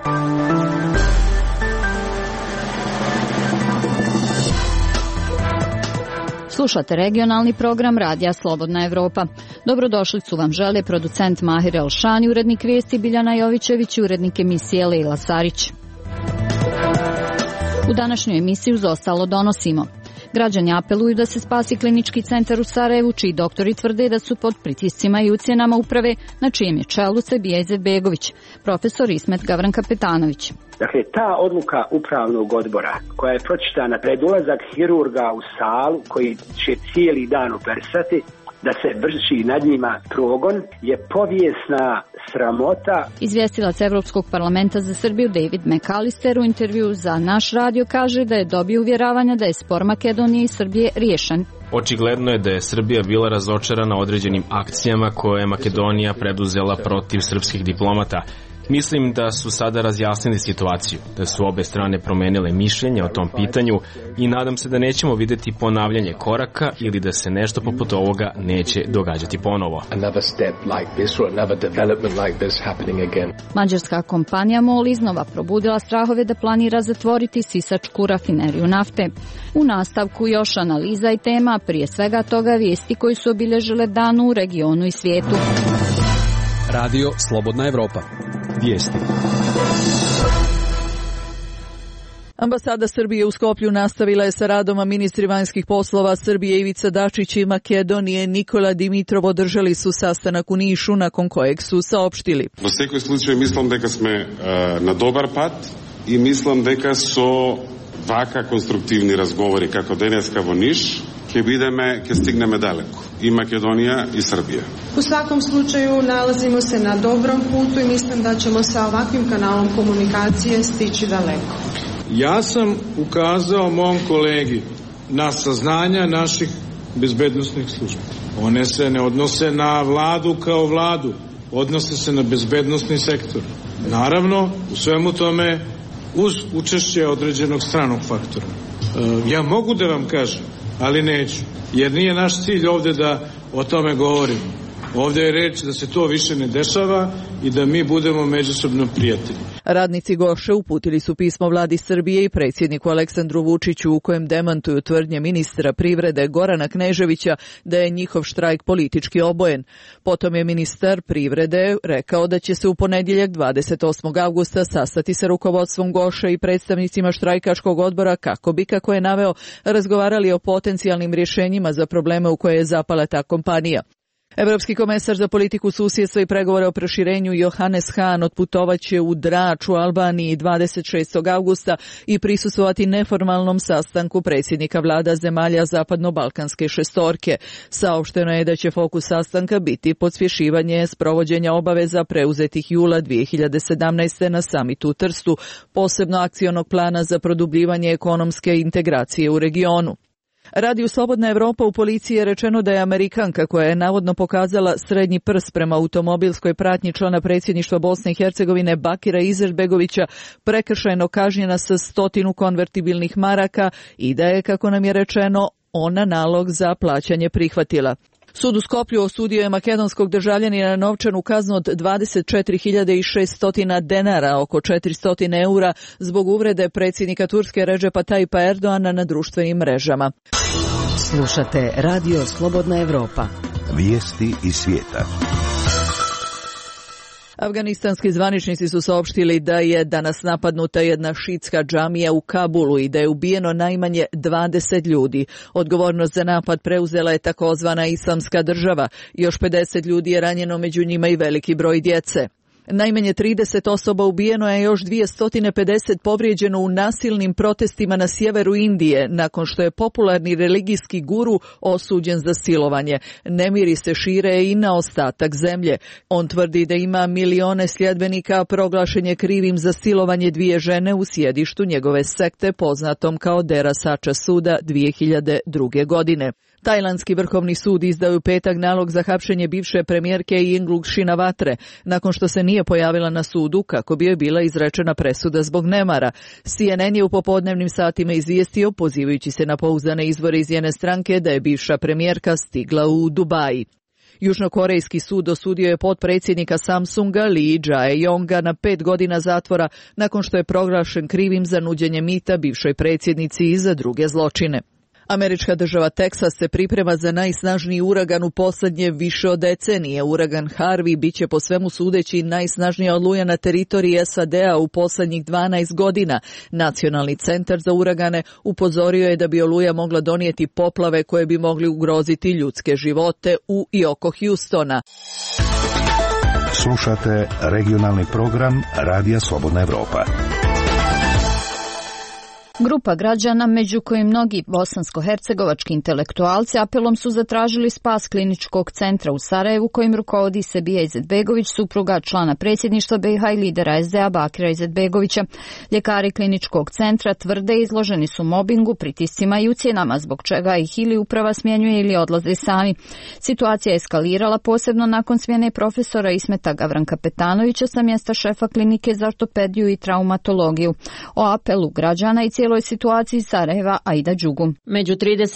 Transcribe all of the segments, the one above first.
Slušate regionalni program Radija Slobodna Evropa. Dobrodošlicu vam žele producent Mahir Elšani, urednik vijesti Biljana Jovićević i urednik emisije Lejla Sarić. U današnjoj emisiji uz ostalo donosimo. Građani apeluju da se spasi klinički centar u Sarajevu, čiji doktori tvrde da su pod pritiscima i ucjenama uprave, na čijem je čelu Sebija Izetbegović, profesor Ismet Gavran-Kapetanović. Dakle, ta odluka upravnog odbora koja je pročitana pred ulazak hirurga u salu koji će cijeli dan operisati, da se vrši nad njima progon, je povijesna sramota. Izvjestilac Evropskog parlamenta za Srbiju David McAllister u intervju za naš radio kaže da je dobio uvjeravanja da je spor Makedonije i Srbije riješen. Očigledno je da je Srbija bila razočarana određenim akcijama koje je Makedonija preduzela protiv srpskih diplomata. Mislim da su sada razjasnili situaciju, da su obe strane promenile mišljenje o tom pitanju i nadam se da nećemo vidjeti ponavljanje koraka ili da se nešto poput ovoga neće događati ponovo. Mađarska kompanija MOL iznova probudila strahove da planira zatvoriti sisačku rafineriju nafte. U nastavku još analiza i tema, prije svega toga vijesti koji su obilježile dan u regionu i svijetu. Radio Slobodna Evropa. Vijesti. Ambasada Srbije u Skoplju nastavila je sa radom, a ministri vanjskih poslova Srbije Ivica Dačić i Makedonije Nikola Dimitrov održali su sastanak u Nišu, nakon kojeg su saopštili. V vsakem slučaju mislim da sme na dobar put i mislim da su vaka konstruktivni razgovori kako deneska v Niš, ke stigneme daleko. I Makedonija i Srbija. U svakom slučaju nalazimo se na dobrom putu i mislim da ćemo sa ovakvim kanalom komunikacije stići daleko. Ja sam ukazao mom kolegi na saznanja naših bezbednosnih službi. One se ne odnose na vladu kao vladu, odnose se na bezbednosni sektor. Naravno, u svemu tome uz učešće određenog stranog faktora. Ja mogu da vam kažem, ali neću, jer nije naš cilj ovdje da o tome govorimo. Ovdje je reč da se to više ne dešava i da mi budemo međusobno prijatelji. Radnici Goše uputili su pismo vladi Srbije i predsjedniku Aleksandru Vučiću u kojem demantuju tvrdnje ministra privrede Gorana Kneževića da je njihov štrajk politički obojen. Potom je ministar privrede rekao da će se u ponedjeljak 28. avgusta sastati sa rukovodstvom Goše i predstavnicima štrajkačkog odbora kako bi, kako je naveo, razgovarali o potencijalnim rješenjima za probleme u koje je zapala ta kompanija. Evropski komesar za politiku susjedstva i pregovore o proširenju Johannes Hahn otputovaće u Drač u Albaniji 26. avgusta i prisustvovati neformalnom sastanku predsjednika vlada zemalja Zapadno-Balkanske šestorke. Saopšteno je da će fokus sastanka biti pospješivanje sprovođenja obaveza preuzetih jula 2017. na samitu u Trstu, posebno akcionog plana za produbljivanje ekonomske integracije u regionu. Radiju Slobodna Evropa u policiji je rečeno da je Amerikanka koja je navodno pokazala srednji prst prema automobilskoj pratnji člana predsjedništva Bosne i Hercegovine Bakira Izetbegovića prekršajno kažnjena sa 100 konvertibilnih maraka i da je, kako nam je rečeno, ona nalog za plaćanje prihvatila. Sud u Skoplju osudio je makedonskog državljanina na novčanu kaznu od 24.600 denara, oko 400 eura, zbog uvrede predsjednika Turske Redžepa Tayyipa Erdoana na društvenim mrežama. Slušate Radio Slobodna Evropa. Vijesti iz svijeta. Afganistanski zvaničnici su saopštili da je danas napadnuta jedna šiitska džamija u Kabulu i da je ubijeno najmanje 20 ljudi. Odgovornost za napad preuzela je takozvana Islamska država. Još 50 ljudi je ranjeno, među njima i veliki broj djece. Najmanje 30 osoba ubijeno je, još 250 povrijeđeno u nasilnim protestima na sjeveru Indije, nakon što je popularni religijski guru osuđen za silovanje. Nemiri se šire i na ostatak zemlje. On tvrdi da ima milione sljedbenika, a proglašen je krivim za silovanje 2 žene u sjedištu njegove sekte, poznatom kao Dera Sača Suda, 2002. godine. Tajlandski vrhovni sud izdao je u petak nalog za hapšenje bivše premijerke Yingluck Shinawatre, nakon što se nije pojavila na sudu kako bi joj bila izrečena presuda zbog nemara. CNN je u popodnevnim satima izvijestio, pozivajući se na pouzdane izvore iz njene stranke, da je bivša premijerka stigla u Dubaji. Južnokorejski sud osudio je potpredsjednika Samsunga Lee Jae-yonga na 5 godina zatvora nakon što je proglašen krivim za nuđenje mita bivšoj predsjednici i za druge zločine. Američka država Teksas se priprema za najsnažniji uragan u posljednje više od decenije. Uragan Harvey biće po svemu sudeći najsnažnija oluja na teritoriji SAD-a u posljednjih 12 godina. Nacionalni centar za uragane upozorio je da bi oluja mogla donijeti poplave koje bi mogli ugroziti ljudske živote u i oko Houstona. Slušate regionalni program Radija Slobodna Evropa. Grupa građana, među kojim mnogi bosansko-hercegovački intelektualci, apelom su zatražili spas kliničkog centra u Sarajevu kojim rukovodi Sebija Izetbegović, supruga člana predsjedništva BiH i lidera SDA Bakira Izetbegovića. Ljekari kliničkog centra tvrde izloženi su mobingu, pritiscima i ucjenama, zbog čega ih ili uprava smjenjuje ili odlaze sami. Situacija je eskalirala posebno nakon smjene profesora Ismeta Gavranka Petanovića sa mjesta šefa klinike za ortopediju i traumatologiju. O apelu građana i cijeloj situaciji Sarajeva Aida Đugu. Među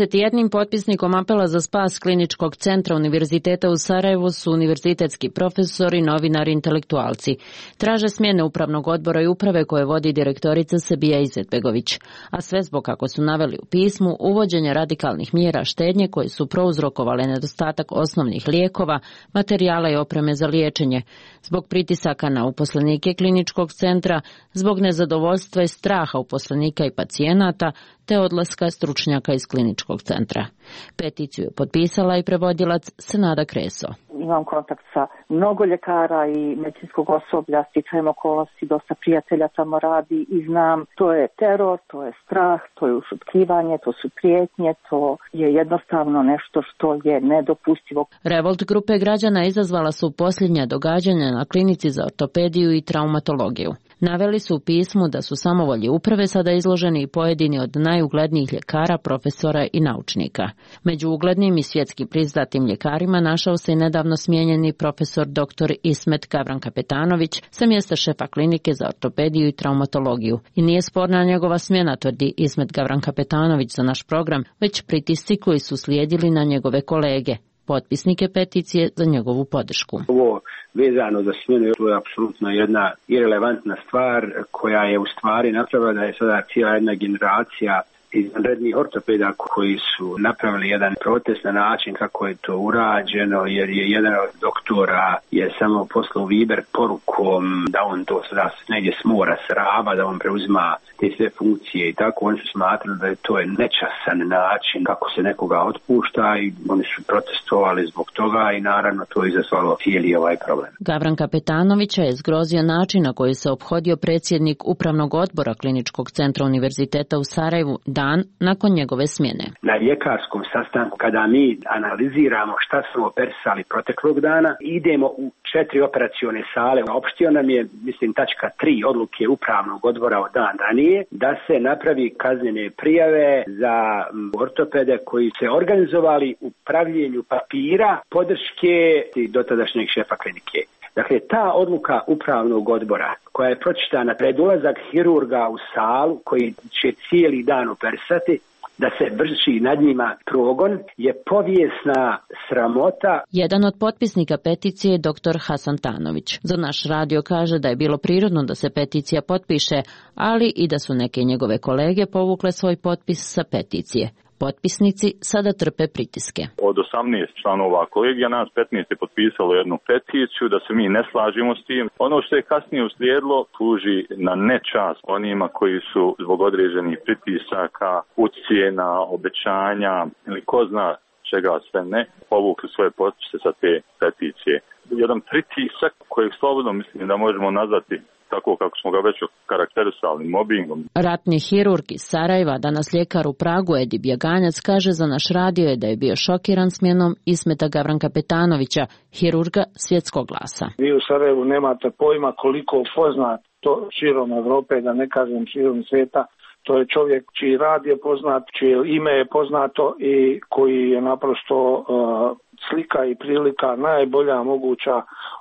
31 potpisnikom apela za spas kliničkog centra Univerziteta u Sarajevu su univerzitetski profesori, novinari, intelektualci. Traže smjene upravnog odbora i uprave koje vodi direktorica Sebija Izetbegović. A sve zbog, kako su naveli u pismu, uvođenja radikalnih mjera štednje koje su prouzrokovale nedostatak osnovnih lijekova, materijala i opreme za liječenje. Zbog pritisaka na uposlenike kliničkog centra, zbog nezadovoljstva i straha uposlenika i pacijenata, te odlaska stručnjaka iz kliničkog centra. Peticiju je potpisala i prevodilac Senada Kreso. Imam kontakt sa mnogo ljekara i medicinskog osoblja, sticajem okolnosti, dosta prijatelja tamo radi i znam, to je teror, to je strah, to je ušutkivanje, to su prijetnje, to je jednostavno nešto što je nedopustivo. Revolt grupe građana izazvala su posljednja događanja na klinici za ortopediju i traumatologiju. Naveli su u pismu da su samovolji uprave sada izloženi i pojedini od najuglednijih ljekara, profesora i naučnika. Među uglednim i svjetski priznatim ljekarima našao se i nedavno smijenjeni profesor dr. Ismet Gavranka Petanović sa mjesta šefa klinike za ortopediju i traumatologiju. I nije sporna njegova smjena, tvrdi Ismet Gavranka Petanović za naš program, već pritisci koji su slijedili na njegove kolege, potpisnike peticije za njegovu podršku. Ovo vezano za smjenu, to je apsolutno jedna irelevantna stvar koja je u stvari napravila da je sada cijela jedna generacija izvanrednih ortopeda koji su napravili jedan protest na način kako je to urađeno, jer je jedan od doktora je samo poslao Viber porukom da on to sada negdje smora s Raba, da on preuzima te sve funkcije i tako. Oni su smatrali da je to nečasan način kako se nekoga otpušta i oni su protestovali zbog toga i naravno to je izazvalo cijeli ovaj problem. Gavranka Petanovića je zgrozio način na koji se ophodio predsjednik upravnog odbora kliničkog centra Univerziteta u Sarajevu dan nakon njegove smjene. Na ljekarskom sastanku, kada mi analiziramo šta smo operisali proteklog dana, idemo u 4 operacione sale. Opštio nam je, tačka 3 odluke upravnog odbora od dan ranije, da se napravi kaznene prijave za ortopede koji se organizovali u pravljenju papira podrške dotadašnjeg šefa klinike. Dakle, ta odluka upravnog odbora koja je pročitana pred ulazak hirurga u salu koji će cijeli dan operisati, da se vrši nad njima progon, je povijesna sramota. Jedan od potpisnika peticije je dr. Hasan Tanović. Za naš radio kaže da je bilo prirodno da se peticija potpiše, ali i da su neke njegove kolege povukle svoj potpis sa peticije. Potpisnici sada trpe pritiske. Od 18 članova kolegija nas 15 je potpisalo jednu peticiju da se mi ne slažemo s tim. Ono što je kasnije uslijedilo služi na nečast onima koji su zbog određenih pritisaka, ucjena, obećanja ili ko zna čega sve ne, povukli svoje potpise sa te peticije. Jedan pritisak kojeg slobodno mislim da možemo nazvati tako kako smo ga već karakterisali mobbingom. Ratni hirurg iz Sarajeva, danas ljekar u Pragu, Edi Bjeganjac, kaže za naš radio je da je bio šokiran smjenom Ismeta Gavranka Petanovića, hirurga svjetskog glasa. Vi u Sarajevu nemate pojma koliko poznat to širom Evrope, da ne kažem širom svijeta. To je čovjek čiji rad je poznat, čije ime je poznato i koji je naprosto slika i prilika najbolja moguća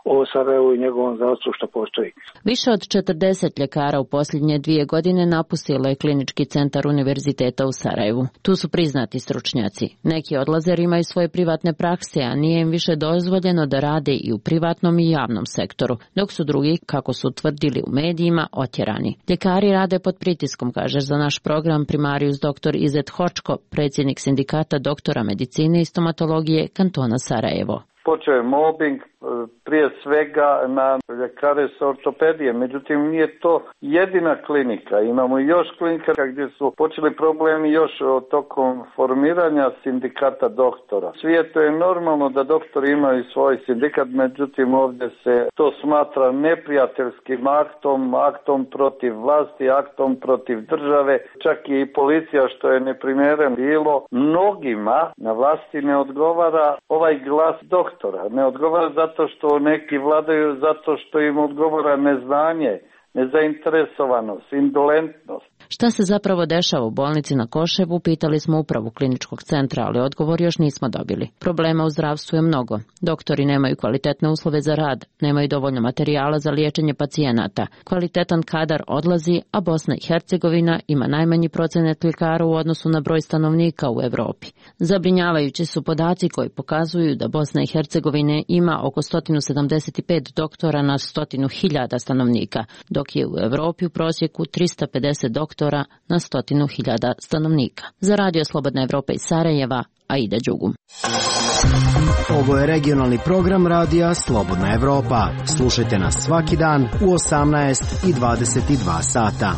o Sarajevu i njegovom zdravstvu što postoji. Više od 40 ljekara u posljednje 2 godine napustilo je klinički centar univerziteta u Sarajevu. Tu su priznati stručnjaci. Neki odlaze jer imaju svoje privatne prakse, a nije im više dozvoljeno da rade i u privatnom i javnom sektoru, dok su drugi, kako su tvrdili u medijima, otjerani. Ljekari rade pod pritiskom, kaže za naš program primarius dr. Izet Hočko, predsjednik sindikata doktora medicine i stomatologije kantona Sarajevo. Počeo je mobbing, prije svega na ljekare sa ortopedije, međutim nije to jedina klinika. Imamo još klinika gdje su počeli problemi još tokom formiranja sindikata doktora. U svijetu je normalno da doktori imaju svoj sindikat, međutim ovdje se to smatra neprijateljskim aktom protiv vlasti, aktom protiv države. Čak i policija, što je neprimjereno bilo, mnogima na vlasti ne odgovara ovaj glas doktora. Ne odgovara zato što neki vladaju, zato što im odgovara neznanje, nezainteresovanost, indolentnost. Šta se zapravo dešava u bolnici na Koševu, pitali smo upravu kliničkog centra, ali odgovor još nismo dobili. Problema u zdravstvu je mnogo. Doktori nemaju kvalitetne uslove za rad, nemaju dovoljno materijala za liječenje pacijenata. Kvalitetan kadar odlazi, a Bosna i Hercegovina ima najmanji procenat ljekara u odnosu na broj stanovnika u Europi. Zabrinjavajući su podaci koji pokazuju da Bosna i Hercegovina ima oko 175 doktora na 100.000 stanovnika, dok je u Europi u prosjeku 350 doktora na 100.000 stanovnika. Za Radio Slobodna Evropa iz Sarajeva, Aida Đugum. Ovo je regionalni program Radija Slobodna Evropa. Slušajte nas svaki dan u 18 i 22 sata.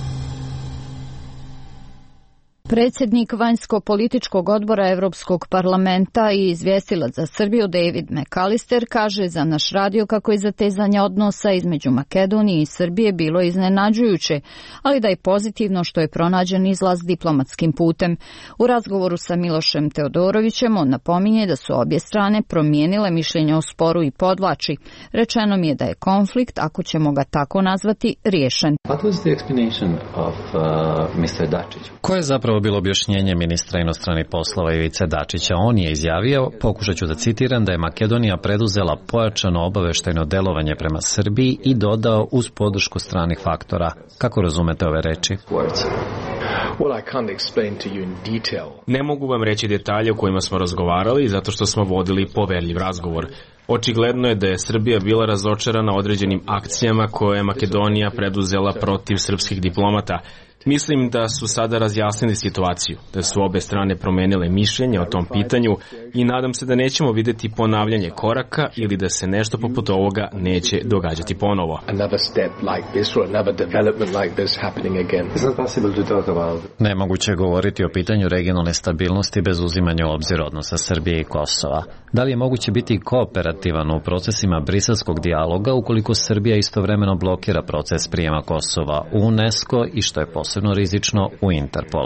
Predsjednik vanjsko-političkog odbora Evropskog parlamenta i izvjestilac za Srbiju David McAllister kaže za naš radio kako je zatezanje odnosa između Makedonije i Srbije bilo iznenađujuće, ali da je pozitivno što je pronađen izlaz diplomatskim putem. U razgovoru sa Milošem Teodorovićem on napominje da su obje strane promijenile mišljenje o sporu i podvlači. Rečeno mi je da je konflikt, ako ćemo ga tako nazvati, riješen. Ko je zapravo bilo objašnjenje ministra inostranih poslova Ivice Dačića? On je izjavio, pokušat ću da citiram, da je Makedonija preduzela pojačano obaveštajno delovanje prema Srbiji i dodao uz podršku stranih faktora. Kako razumete ove reči? Ne mogu vam reći detalje o kojima smo razgovarali zato što smo vodili poverljiv razgovor. Očigledno je da je Srbija bila razočarana određenim akcijama koje je Makedonija preduzela protiv srpskih diplomata. Mislim da su sada razjasnili situaciju, da su obe strane promenile mišljenje o tom pitanju i nadam se da nećemo vidjeti ponavljanje koraka ili da se nešto poput ovoga neće događati ponovo. Nemoguće je govoriti o pitanju regionalne stabilnosti bez uzimanja u obzir odnosa Srbije i Kosova. Da li je moguće biti kooperativan u procesima briselskog dijaloga ukoliko Srbija istovremeno blokira proces prijema Kosova u UNESCO i, što je posebno rizično, u Interpol?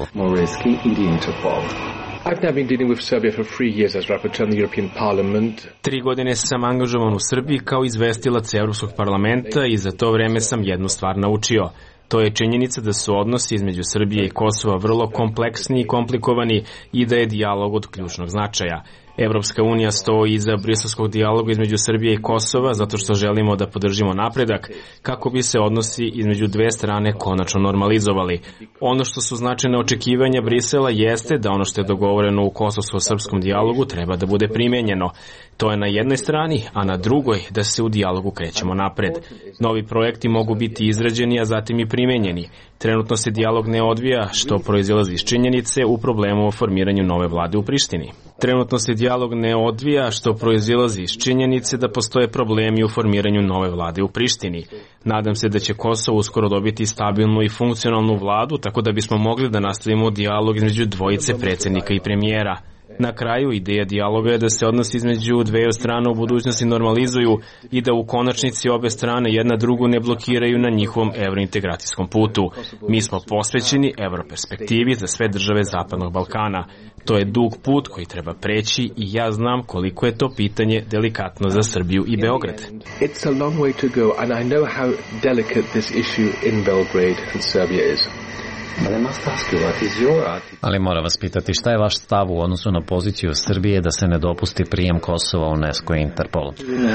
I've now been dealing with Serbia for 3 years as rapporteur in the European Parliament. 3 godine sam angažovan u Srbiji kao izvestilac Evropskog parlamenta i za to vreme sam jednu stvar naučio. To je činjenica da su odnosi između Srbije i Kosova vrlo kompleksni i komplikovani i da je dijalog od ključnog značaja. Evropska unija stoji iza briselskog dijaloga između Srbije i Kosova zato što želimo da podržimo napredak kako bi se odnosi između dve strane konačno normalizovali. Ono što su značajne očekivanja Brisela jeste da ono što je dogovoreno u kosovsko-srpskom dijalogu treba da bude primenjeno. To je na jednoj strani, a na drugoj da se u dijalogu krećemo napred. Novi projekti mogu biti izrađeni, a zatim i primenjeni. Trenutno se dijalog ne odvija, što proizilazi iz činjenice u problemu o formiranju nove vlade u Prištini. Trenutno se dijalog ne odvija, što proizilazi iz činjenice da postoje problemi u formiranju nove vlade u Prištini. Nadam se da će Kosovo uskoro dobiti stabilnu i funkcionalnu vladu, tako da bismo mogli da nastavimo dijalog između dvojice predsjednika i premijera. Na kraju, ideja dijaloga je da se odnosi između dveju strana u budućnosti normalizuju i da u konačnici obe strane jedna drugu ne blokiraju na njihovom evrointegracijskom putu. Mi smo posvećeni evroperspektivi za sve države Zapadnog Balkana. To je dug put koji treba preći i ja znam koliko je to pitanje delikatno za Srbiju i Beograd. It's a long way to go and I know how delicate this issue in Belgrade and Serbia is. Ali moram vas pitati, šta je vaš stav u odnosu na poziciju Srbije da se ne dopusti prijem Kosova u UNESCO i Interpol?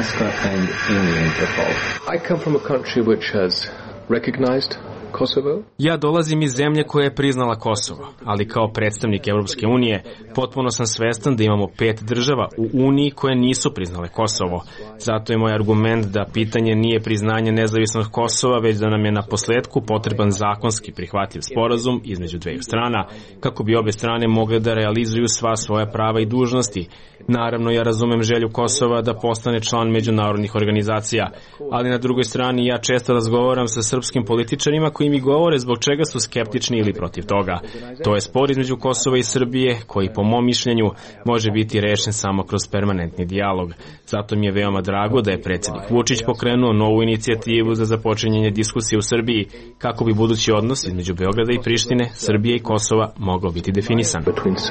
I come from a country which has recognized Kosovo. Ja dolazim iz zemlje koja je priznala Kosovo, ali kao predstavnik Evropske unije potpuno sam svestan da imamo 5 država u Uniji koje nisu priznale Kosovo. Zato je moj argument da pitanje nije priznanje nezavisnog Kosova, već da nam je na posledku potreban zakonski prihvatljiv sporazum između dveju strana, kako bi obe strane mogle da realizuju sva svoja prava i dužnosti. Naravno, ja razumem želju Kosova da postane član međunarodnih organizacija, ali na drugoj strani ja često razgovaram sa srpskim političarima koji mi govore zbog čega su skeptični ili protiv toga. To je spor između Kosova i Srbije koji po mom mišljenju može biti rešen samo kroz permanentni dijalog. Zato mi je veoma drago da je predsjednik Vučić pokrenuo novu inicijativu za započinjanje diskusije u Srbiji kako bi budući odnos između Beograda i Prištine, Srbije i Kosova mogao biti definisan.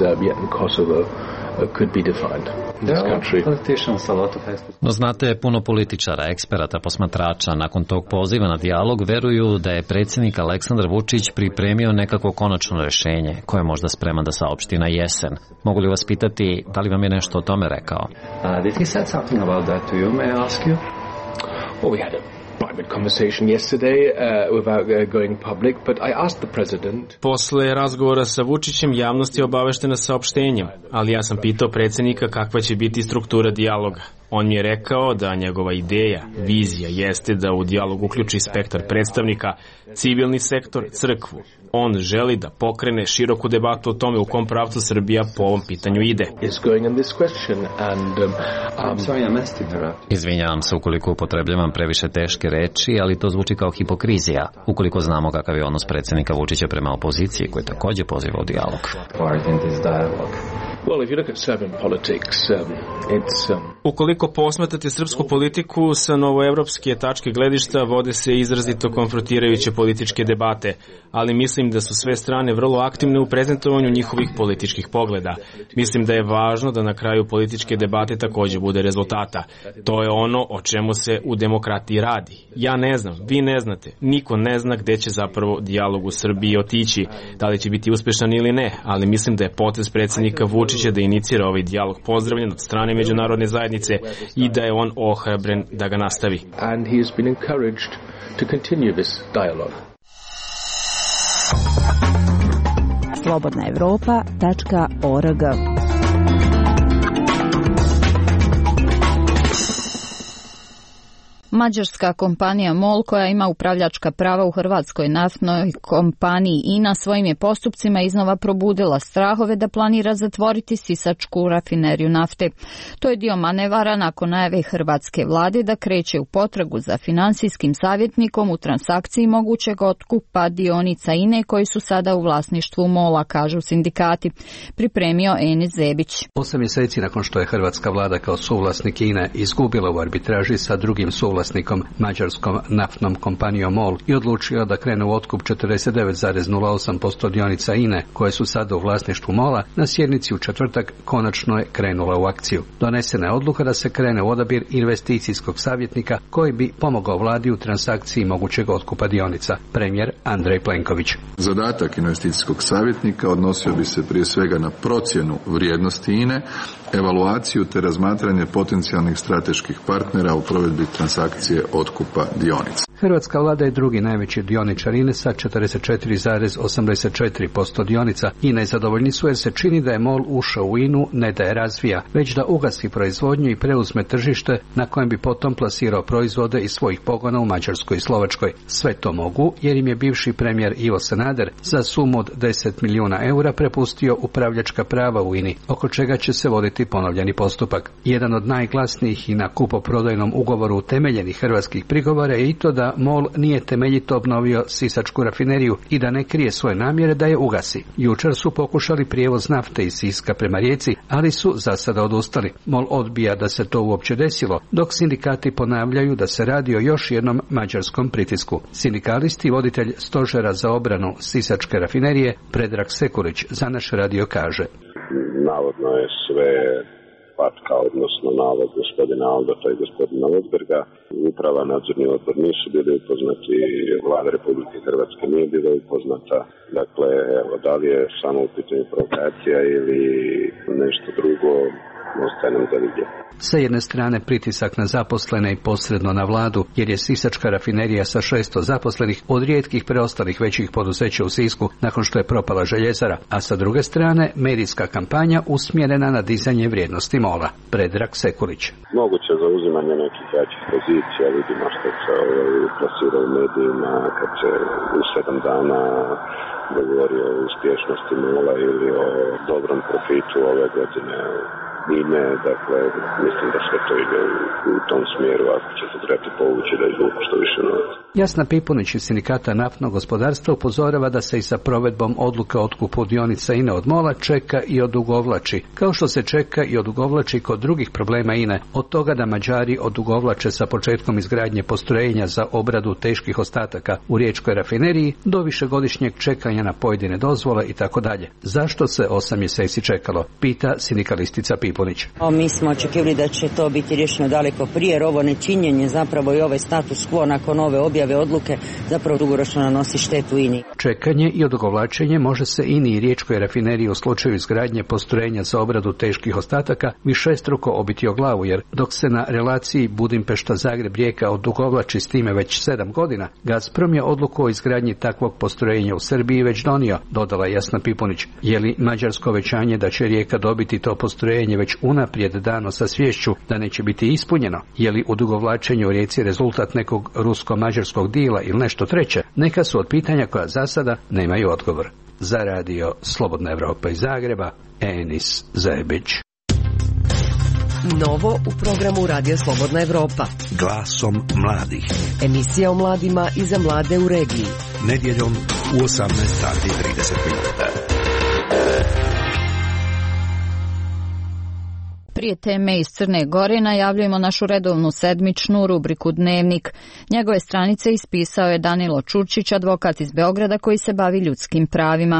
No znate, puno političara, eksperata, posmatrača nakon tog poziva na dijalog veruju da je predsjednik Aleksandar Vučić pripremio nekako konačno rešenje koje je možda spreman da saopšti na jesen. Mogu li vas pitati da li vam je nešto o tome rekao? Did he said something about that to you, may I ask you? Well, we had a private conversation yesterday without going public, but I asked the president. Posle razgovora sa Vučićem javnost je obaveštena saopštenjem, ali ja sam pitao predsjednika kakva će biti struktura dijaloga. On mi je rekao da njegova ideja, vizija jeste da u dijalog uključi spektar predstavnika, civilni sektor, crkvu. On želi da pokrene široku debatu o tome u kom pravcu Srbija po ovom pitanju ide. Izvinjavam se ukoliko upotrebljavam previše teške reči, ali to zvuči kao hipokrizija, ukoliko znamo kakav je odnos predsjednika Vučića prema opoziciji koji također poziva u dijalog. Well, if you look at Serbian politics, Ukoliko posmatrate srpsku politiku sa novoevropske tačke gledišta, vode se izrazito konfrontirajuće političke debate, ali mislim da su sve strane vrlo aktivne u prezentovanju njihovih političkih pogleda. Mislim da je važno da na kraju političke debate također bude rezultata. To je ono o čemu se u demokratiji radi. Ja ne znam, vi ne znate, niko ne zna gde će zapravo dijalog u Srbiji otići, da li će biti uspešan ili ne, ali mislim da je potez predsjednika Vučića da inicira ovaj dijalog pozdravljen od strane međunarodne zajednice i da je on ohrabren da ga nastavi. And he has been encouraged to continue this dialogue. slobodnaevropa.org. Mađarska kompanija MOL, koja ima upravljačka prava u hrvatskoj naftnoj kompaniji INA, svojim je postupcima iznova probudila strahove da planira zatvoriti sisačku rafineriju nafte. To je dio manevara nakon najave hrvatske vlade da kreće u potragu za finansijskim savjetnikom u transakciji mogućeg otkupa dionica INE koji su sada u vlasništvu MOL-a, kažu sindikati. Pripremio Enis Zebić. 8 mjeseci nakon što je hrvatska vlada kao suvlasnik INE izgubila u arbitraži sa drugim suvlasnikom mađarskom naftnom kompanijom MOL i odlučio da krene u otkup 49,08% dionica INE koje su sada u vlasništvu MOL-a, na sjednici u četvrtak konačno je krenula u akciju. Donesena je odluka da se krene u odabir investicijskog savjetnika koji bi pomogao vladi u transakciji mogućeg otkupa dionica. Premijer Andrej Plenković. Zadatak investicijskog savjetnika odnosio bi se prije svega na procjenu vrijednosti INE, evaluaciju te razmatranje potencijalnih strateških partnera u provedbi transakcije otkupa dionica. Hrvatska vlada je drugi najveći dioničar INE sa 44,84% dionica. INE zadovoljni su jer se čini da je MOL ušao u INU ne da je razvija, već da ugasi proizvodnju i preuzme tržište na kojem bi potom plasirao proizvode iz svojih pogona u Mađarskoj i Slovačkoj. Sve to mogu jer im je bivši premijer Ivo Sanader za sumu od 10 milijuna eura prepustio upravljačka prava u INI, oko čega će se voditi ponovljeni postupak. Jedan od najglasnijih i na kupoprodajnom ugovoru utemeljenih hrvatskih prigovora je i to da MOL nije temeljito obnovio sisačku rafineriju i da ne krije svoje namjere da je ugasi. Jučer su pokušali prijevoz nafte iz Siska prema Rijeci, ali su za sada odustali. MOL odbija da se to uopće desilo, dok sindikati ponavljaju da se radi o još jednom mađarskom pritisku. Sindikalisti i voditelj stožera za obranu sisačke rafinerije Predrag Sekulić za naš radio kaže: Navodno je sve Patka, odnosno nalog gospodina Aldota i gospodina Odberga. Uprava, nadzorni odbor nisu bili upoznati, vlada Republike Hrvatske nije bila upoznata. Dakle, evo, da li je samo u pitanju provokacija ili nešto drugo, ostaje nam za vidjeti. Sa jedne strane pritisak na zaposlene i posredno na vladu, jer je sisačka rafinerija sa 600 zaposlenih od rijetkih preostalih većih poduzeća u Sisku nakon što je propala željezara, a sa druge strane medijska kampanja usmjerena na dizanje vrijednosti MOL-a. Predrag Sekulić. Moguće zauzimanje nekih jačih pozicija, vidimo što se plasira u medijima kad se u 7 dana govori o uspješnosti MOL-a ili o dobrom profitu ove godine. INE, dakle, mislim da sve to ide u tom smjeru, ako će se trebati povući da izvuku što više novca. Jasna Pipunić iz Sindikata naftnog gospodarstva upozorava da se i sa provedbom odluke o otkupu dionica INE od MOL-a čeka i odugovlači, kao što se čeka i odugovlači kod drugih problema INE, od toga da Mađari odugovlače sa početkom izgradnje postrojenja za obradu teških ostataka u riječkoj rafineriji do višegodišnjeg čekanja na pojedine dozvole i tako dalje. Zašto se 8 mjeseci čekalo? Pita sindikalistica Pipunić. Mi smo očekivali da će to biti riješeno daleko prije, jer ovo nečinjenje zapravo i ovaj status quo nakon ove objave odluke zapravo dugoročno nanosi štetu INI. Čekanje i odugovlačenje može se INI i riječkoj rafineriji u slučaju izgradnje postrojenja za obradu teških ostataka višestruko obiti o glavu, jer dok se na relaciji Budimpešta-Zagreb-Rijeka odugovlači s time već 7 godina, Gazprom je odluku o izgradnji takvog postrojenja u Srbiji već donio, dodala Jasna Pipunić. Je li mađarsko obećanje da će Rijeka dobiti to postrojenje već unaprijed dano sa sviješću da neće biti ispunjeno? Je li odugovlačenje u Rijeci rezultat nekog rusko-mađarskog dila ili nešto treće? Neka su od pitanja koja za sada nemaju odgovor. Za radio Slobodna Evropa iz Zagreba, Enis Zebić. Novo u programu Radija Slobodna Evropa. Glasom mladih. Emisija o mladima i za mlade u regiji. Nedjeljom u 18:30. Prije teme iz Crne Gore najavljujemo našu redovnu sedmičnu rubriku Dnevnik. Njegove stranice ispisao je Danilo Čurčić, advokat iz Beograda koji se bavi ljudskim pravima.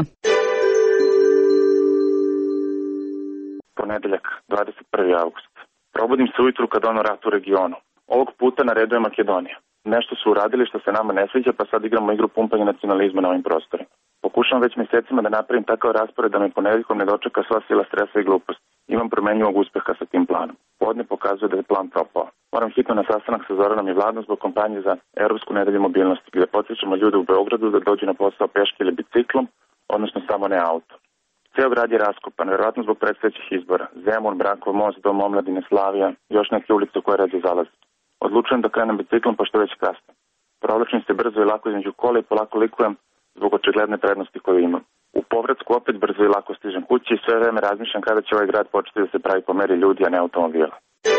Ponedeljak, 21. august. Probudim se ujutru kad ono rat u regionu. Ovog puta na redu je Makedonija. Nešto su uradili što se nama ne sviđa, pa sad igramo igru pumpanja nacionalizma na ovim prostorima. Pokušavam već mjesecima da napravim takav raspored da me ponedjeljkom ne dočeka sva sila stresa i gluposti. Imam promenjivog uspjeha sa tim planom. Podne pokazuje da je plan propao. Moram hitno na sastanak sa Zoranom i Vladom zbog kampanje za Europsku nedelju mobilnosti, gdje podsjećamo ljude u Beogradu da dođu na posao peške ili biciklom, odnosno samo ne auto. Ceo grad je raskopan, vjerojatno zbog predstojećih izbora. Zemun, Brakov most, Dom omladine, Slavija, još neke ulice u koje ređe zalazi. Odlučujem da krenem biciklom pošto već kasno. Provlačim se brzo i lako između kola i polako likujem zbog očigledne prednosti koju imam. U povratku opet brzo i lako stižem kući i sve vreme razmišljam kada će ovaj grad početi da se pravi po meri ljudi, a ne automobila.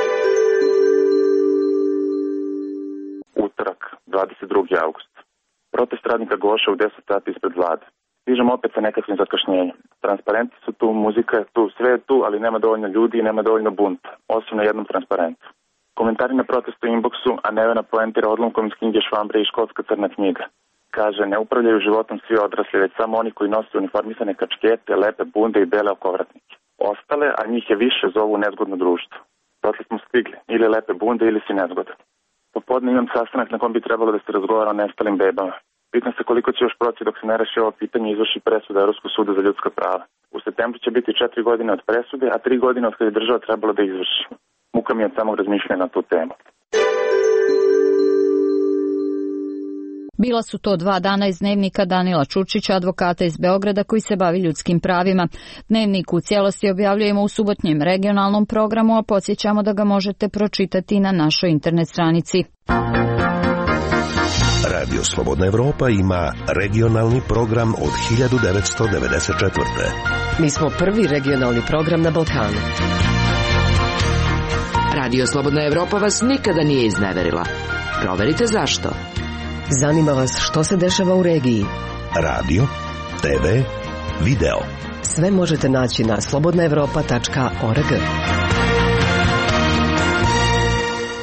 Utorak, 22. august. Protest radnika Goša u 10 sati ispred vlade. Stižem opet sa nekakvim zakašnjenjem. Transparenti su tu, muzika je tu, sve je tu, ali nema dovoljno ljudi i nema dovoljno bunta, osim na jednom transparentu. Komentari na protestu u inboxu, a Nevena poentira odlomkom iz knjige Švambre i Škotska crna knjiga. Kaže, ne upravljaju životom svi odrasli, već samo oni koji nose uniformisane kačkete, lepe bunde i bele okovratnike. Ostale, a njih je više, zovu nezgodno društvo. Dotle smo stigli, ili lepe bunde ili si nezgodan. Popodne imam sastanak na kom bi trebalo da se razgovara o nestalim bebama. Pitam se koliko će još proći dok se ne reši ovo pitanje i izvrši presuda Europskog suda za ljudska prava. U septembru će biti 4 godine od presude, a 3 godine od kada je država trebalo da izvrši. Muka mi je od samog razmišljanja na tu temu. Bila su to 2 dana iz dnevnika Danila Čurčića, advokata iz Beograda koji se bavi ljudskim pravima. Dnevnik u cijelosti objavljujemo u subotnjem regionalnom programu, a podsjećamo da ga možete pročitati na našoj internet stranici. Radio Slobodna Evropa ima regionalni program od 1994. Mi smo prvi regionalni program na Balkanu. Radio Slobodna Evropa vas nikada nije izneverila. Proverite zašto. Zanima vas što se dešava u regiji. Radio, TV, video. Sve možete naći na slobodnaevropa.org.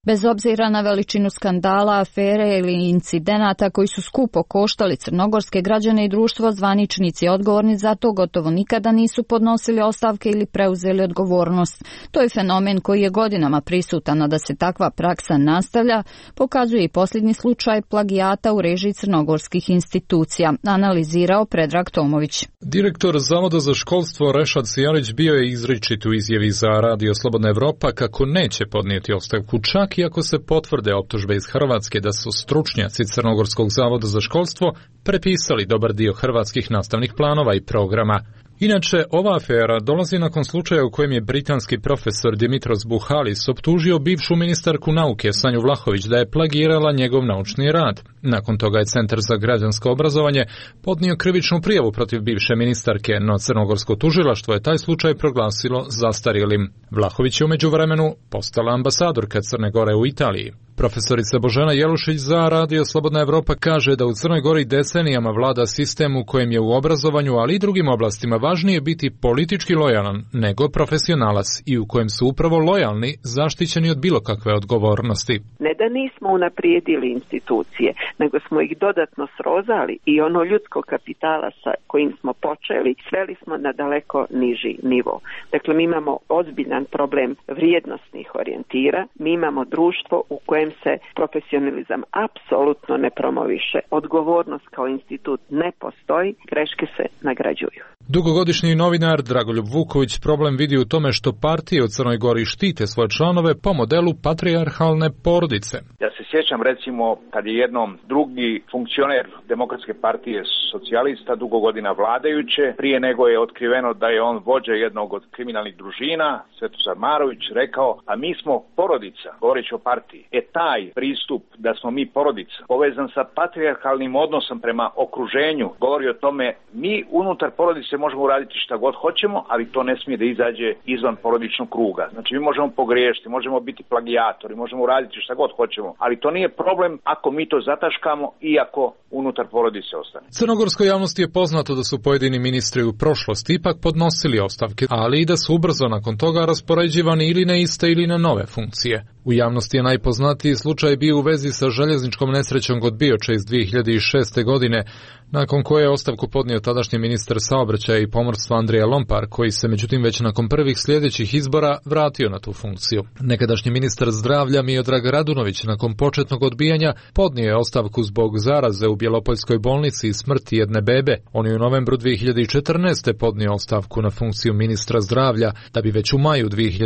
Bez obzira na veličinu skandala, afere ili incidenata koji su skupo koštali crnogorske građane i društvo, zvaničnici odgovorni za to gotovo nikada nisu podnosili ostavke ili preuzeli odgovornost. To je fenomen koji je godinama prisutan, a da se takva praksa nastavlja, pokazuje i posljednji slučaj plagijata u režiji crnogorskih institucija, analizirao Predrag Tomović. Direktor Zavoda za školstvo Rešad Sijarić bio je izričit u izjavi za Radio Slobodna Evropa kako neće podnijeti ostavku, čak i ako se potvrde optužbe iz Hrvatske da su stručnjaci Crnogorskog zavoda za školstvo prepisali dobar dio hrvatskih nastavnih planova i programa. Inače, ova afera dolazi nakon slučaja u kojem je britanski profesor Dimitros Buhalis optužio bivšu ministarku nauke Sanju Vlahović da je plagirala njegov naučni rad. Nakon toga je Centar za građansko obrazovanje podnio krivičnu prijavu protiv bivše ministarke, no crnogorsko tužilaštvo je taj slučaj proglasilo zastarjelim. Vlahović je u međuvremenu postala ambasadorka Crne Gore u Italiji. Profesorica Božena Jelušić za Radio Slobodna Evropa kaže da u Crnoj Gori decenijama vlada sistem u kojem je u obrazovanju, ali i drugim oblastima važnije biti politički lojalan nego profesionalac i u kojem su upravo lojalni zaštićeni od bilo kakve odgovornosti. Ne da nismo unaprijedili institucije, nego smo ih dodatno srozali i ono ljudskog kapitala sa kojim smo počeli sveli smo na daleko niži nivo. Dakle, mi imamo ozbiljan problem vrijednosnih orijentira, mi imamo društvo u kojem se profesionalizam apsolutno ne promoviše. Odgovornost kao institut ne postoji, greške se nagrađuju. Dugogodišnji novinar Dragoljub Vuković problem vidi u tome što partije u Crnoj Gori štite svoje članove po modelu patrijarhalne porodice. Ja se sjećam recimo kad je jednom drugi funkcioner Demokratske partije socijalista dugo godina vladajuće, prije nego je otkriveno da je on vođa jednog od kriminalnih družina, Svetozar Marović, rekao, a mi smo porodica, govoreći o partiji. Taj pristup da smo mi porodica, povezan sa patrijarhalnim odnosom prema okruženju, govori o tome mi unutar porodice možemo uraditi šta god hoćemo, ali to ne smije da izađe izvan porodičnog kruga. Znači mi možemo pogriješiti, možemo biti plagijatori, možemo uraditi šta god hoćemo, ali to nije problem ako mi to zataškamo i ako unutar porodice ostane. Crnogorskoj javnosti je poznato da su pojedini ministri u prošlosti ipak podnosili ostavke, ali i da su ubrzo nakon toga raspoređivani ili na iste ili na nove funkcije. U javnosti je najpoznatiji slučaj bio u vezi sa željezničkom nesrećom kod Bioča iz 2006. godine, nakon koje je ostavku podnio tadašnji ministar saobraćaja i pomorstva Andrija Lompar, koji se međutim već nakon prvih sljedećih izbora vratio na tu funkciju. Nekadašnji ministar zdravlja Miodrag Radunović nakon početnog odbijanja podnio je ostavku zbog zaraze u Bjelopoljskoj bolnici i smrti jedne bebe. On je u novembru 2014. podnio ostavku na funkciju ministra zdravlja, da bi već u maju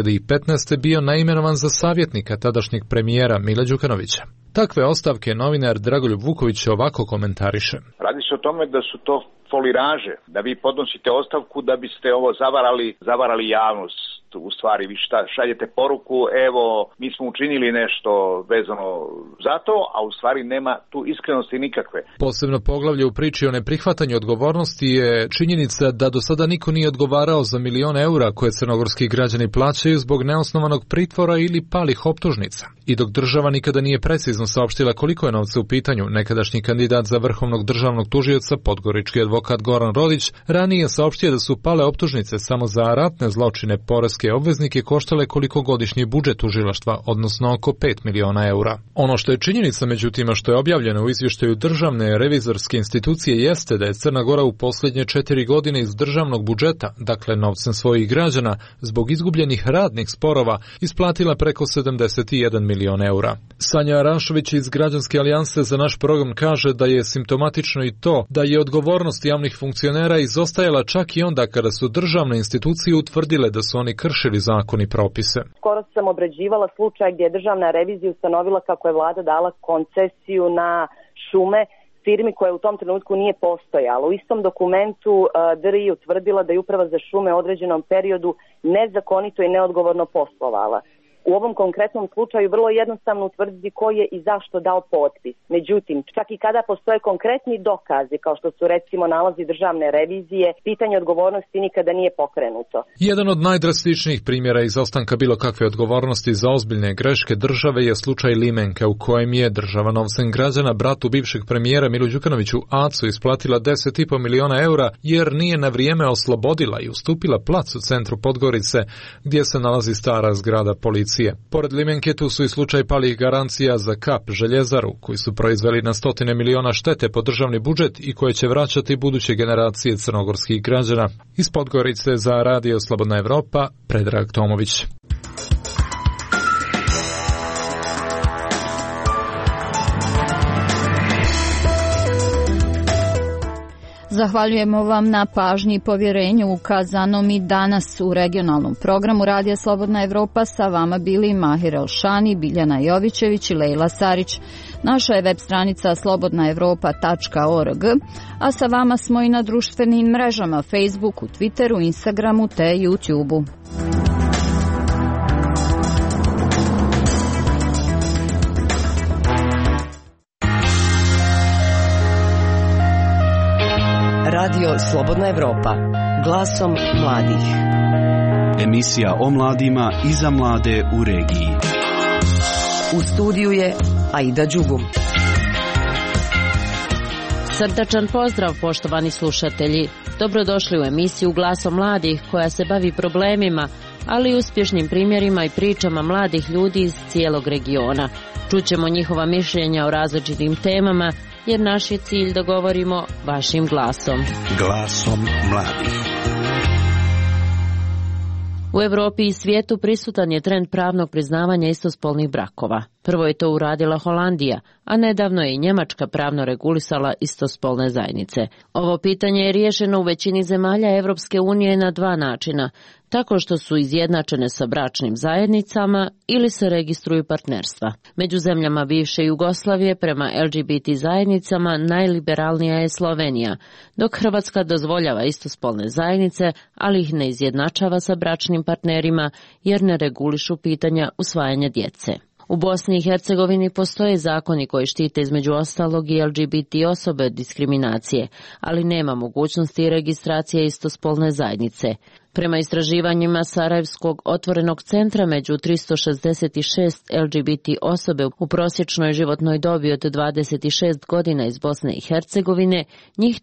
2015. bio naimenovan za savjetnika tadašnjeg premijera Mila Đukanovića. Takve ostavke novinar Dragoljub Vuković ovako komentariše. Radi se o tome da su to foliraže, da vi podnosite ostavku da biste ovo zavarali javnost. U stvari vi šaljete poruku, evo mi smo učinili nešto vezano za to, a u stvari nema tu iskrenosti nikakve. Posebno poglavlje u priči o neprihvatanju odgovornosti je činjenica da do sada niko nije odgovarao za milione eura koje crnogorski građani plaćaju zbog neosnovanog pritvora ili palih optužnica. I dok država nikada nije precizno saopštila koliko je novca u pitanju, nekadašnji kandidat za vrhovnog državnog tužioca, podgorički advokat Goran Rodić, ranije je saopštio da su pale optužnice samo za ratne zločine poreske obveznike koštale koliko godišnji budžet tužilaštva, odnosno oko 5 miliona eura. Ono što je činjenica, međutim, što je objavljeno u izvještaju državne revizorske institucije jeste da je Crna Gora u posljednje 4 godine iz državnog budžeta, dakle novcem svojih građana, zbog izgubljenih radnih sporova, isplatila preko 71 milion eura. Sanja Arašović iz Građanske alijanse za naš program kaže da je simptomatično i to da je odgovornost javnih funkcionera izostajala čak i onda kada su državne institucije utvrdile da su oni kršili zakon i propise. Skoro sam obrađivala slučaj gdje je državna revizija ustanovila kako je vlada dala koncesiju na šume firmi koja u tom trenutku nije postojala. U istom dokumentu DRI utvrdila da je uprava za šume u određenom periodu nezakonito i neodgovorno poslovala. U ovom konkretnom slučaju vrlo jednostavno utvrditi ko je i zašto dao potpis. Međutim, čak i kada postoje konkretni dokazi, kao što su recimo nalazi državne revizije, pitanje odgovornosti nikada nije pokrenuto. Jedan od najdrastičnijih primjera izostanka bilo kakve odgovornosti za ozbiljne greške države je slučaj Limenka, u kojem je država novcem građana bratu bivšeg premijera Milu Đukanoviću Acu isplatila 10,5 miliona eura jer nije na vrijeme oslobodila i ustupila plac u centru Podgorice, gdje se nalazi stara zgrada policije policije. Pored limenke tu su i slučaj palih garancija za Kap, željezaru, koji su proizveli na stotine miliona štete po državni budžet i koje će vraćati buduće generacije crnogorskih građana. Iz Podgorice za Radio Slobodna Evropa, Predrag Tomović. Zahvaljujemo vam na pažnji i povjerenju ukazanom i danas u regionalnom programu Radija Slobodna Evropa. Sa vama bili Mahir Elšani, Biljana Jovićević i Lejla Sarić. Naša je web stranica slobodnaevropa.org, a sa vama smo i na društvenim mrežama Facebooku, Twitteru, Instagramu te YouTubeu. Radio Slobodna Evropa, glasom mladih. Emisija o mladima i za mlade u regiji. U studiju je Aida Đugum. Srdačan pozdrav, poštovani slušatelji. Dobrodošli u emisiju Glasom mladih, koja se bavi problemima, ali i uspješnim primjerima i pričama mladih ljudi iz cijelog regiona. Čućemo njihova mišljenja o različitim temama, jer naš je cilj da govorimo vašim glasom. Glasom mladih. U Evropi i svijetu prisutan je trend pravnog priznavanja istospolnih brakova. Prvo je to uradila Holandija, a nedavno je i Njemačka pravno regulisala istospolne zajednice. Ovo pitanje je riješeno u većini zemalja Evropske unije na dva načina, tako što su izjednačene sa bračnim zajednicama ili se registruju partnerstva. Među zemljama bivše Jugoslavije prema LGBT zajednicama najliberalnija je Slovenija, dok Hrvatska dozvoljava istospolne zajednice, ali ih ne izjednačava sa bračnim partnerima jer ne regulišu pitanja usvajanja djece. U Bosni i Hercegovini postoje zakoni koji štite između ostalog i LGBT osobe od diskriminacije, ali nema mogućnosti registracije istospolne zajednice. Prema istraživanjima Sarajevskog otvorenog centra, među 366 LGBT osobe u prosječnoj životnoj dobi od 26 godina iz Bosne i Hercegovine, njih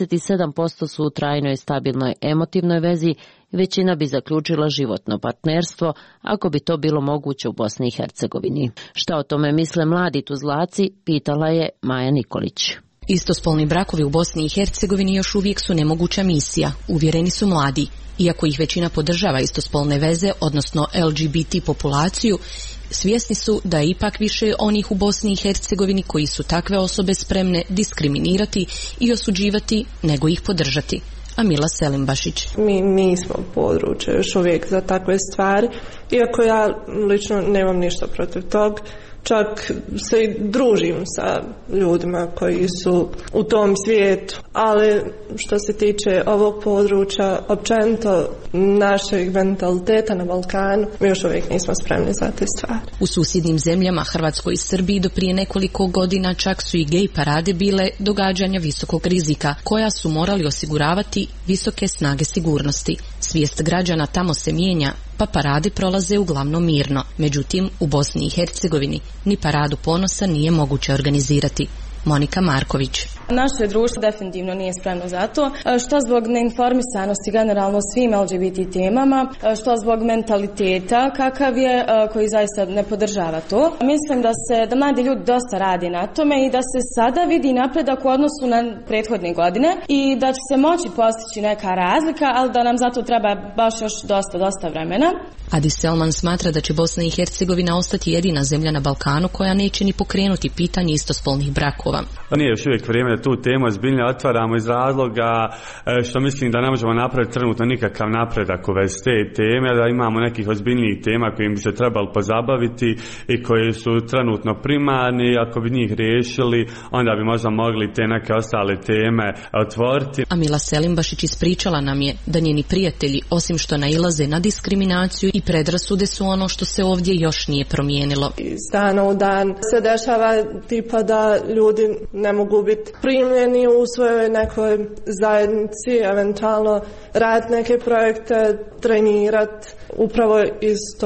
37% su u trajnoj i stabilnoj emotivnoj vezi, većina bi zaključila životno partnerstvo ako bi to bilo moguće u Bosni i Hercegovini. Šta o tome misle mladi Tuzlaci, pitala je Maja Nikolić. Istospolni brakovi u Bosni i Hercegovini još uvijek su nemoguća misija, uvjereni su mladi. Iako ih većina podržava istospolne veze, odnosno LGBT populaciju, svjesni su da je ipak više onih u Bosni i Hercegovini koji su takve osobe spremne diskriminirati i osuđivati nego ih podržati. Amila Selimbašić. Mi nismo područje još uvijek za takve stvari, iako ja lično nemam ništa protiv tog. Čak se i družim sa ljudima koji su u tom svijetu, ali što se tiče ovog područja, općenito našeg mentaliteta na Balkanu, mi još uvijek nismo spremni za te stvari. U susjednim zemljama, Hrvatskoj i Srbiji, do prije nekoliko godina čak su i gej parade bile događanja visokog rizika, koja su morali osiguravati visoke snage sigurnosti. Svijest građana tamo se mijenja, pa parade prolaze uglavnom mirno. Međutim, u Bosni i Hercegovini ni paradu ponosa nije moguće organizirati. Monika Marković. Naše društvo definitivno nije spremno za to, što zbog neinformisanosti generalno svim LGBT temama, što zbog mentaliteta kakav je, koji zaista ne podržava to. Mislim da mladi ljudi dosta radi na tome i da se sada vidi napredak u odnosu na prethodne godine i da će se moći postići neka razlika, ali da nam zato treba baš još dosta vremena. Adi Selman smatra da će Bosna i Hercegovina ostati jedina zemlja na Balkanu koja neće ni pokrenuti pitanje istospolnih brakova. Nije još uvijek vrijeme da tu temu ozbiljno otvaramo iz razloga što mislim da ne možemo napraviti trenutno nikakav napredak u vezi te teme, da imamo nekih ozbiljnijih tema kojim bi se trebali pozabaviti i koje su trenutno primarni. Ako bi njih riješili, onda bi možda mogli te neke ostale teme otvoriti. Amila Selimbašić ispričala nam je da njeni prijatelji, osim što nailaze na diskriminaciju i predrasude, su ono što se ovdje još nije promijenilo. Iz dana u dan se dešava tipa da ljudi ne mogu biti primljeni u svojoj nekoj zajednici, eventualno raditi neke projekte, trenirati upravo iz tog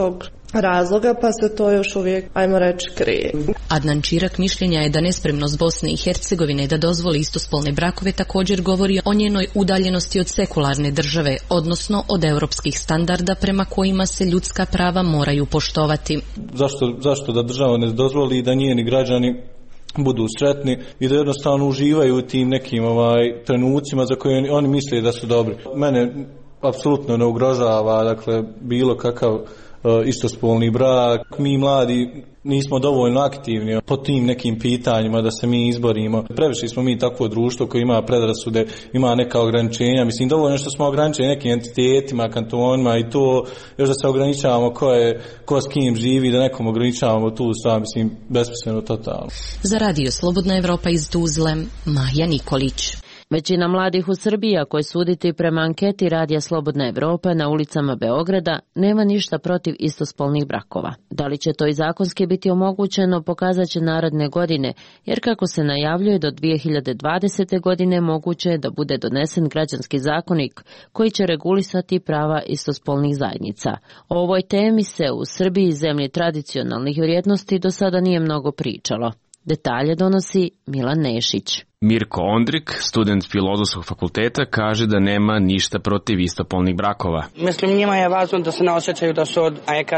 razloga, pa se to još uvijek, ajmo reći, krije. Adnan Čirak mišljenja je da nespremnost Bosne i Hercegovine da dozvoli istospolne brakove također govori o njenoj udaljenosti od sekularne države, odnosno od europskih standarda prema kojima se ljudska prava moraju poštovati. Zašto da država ne dozvoli i da njeni građani budu sretni i da jednostavno uživaju u tim nekim trenucima za koje oni misle da su dobri. Mene apsolutno ne ugrožava, dakle, bilo kakav istospolni brak. Mi mladi nismo dovoljno aktivni po tim nekim pitanjima da se mi izborimo. Previše smo mi takvo društvo koje ima predrasude, ima neka ograničenja. Mislim, dovoljno što smo ograničeni nekim entitetima, kantonima i to još da se ograničavamo ko s kim živi, da nekom ograničavamo tu stvar, mislim, besmisleno totalno. Za Radio Slobodna Evropa iz Tuzle, Maja Nikolić. Većina mladih u Srbiji, ako je suditi prema anketi Radija Slobodna Evropa na ulicama Beograda, nema ništa protiv istospolnih brakova. Da li će to i zakonski biti omogućeno, pokazat će naredne godine, jer kako se najavljuje do 2020. godine moguće je da bude donesen građanski zakonik koji će regulisati prava istospolnih zajednica. O ovoj temi se u Srbiji, zemlji tradicionalnih vrijednosti, do sada nije mnogo pričalo. Detalje donosi Milan Nešić. Mirko Ondrik, student Filozofskog fakulteta, kaže da nema ništa protiv istopolnih brakova. Mislim, njima je važno da se ne osjećaju da su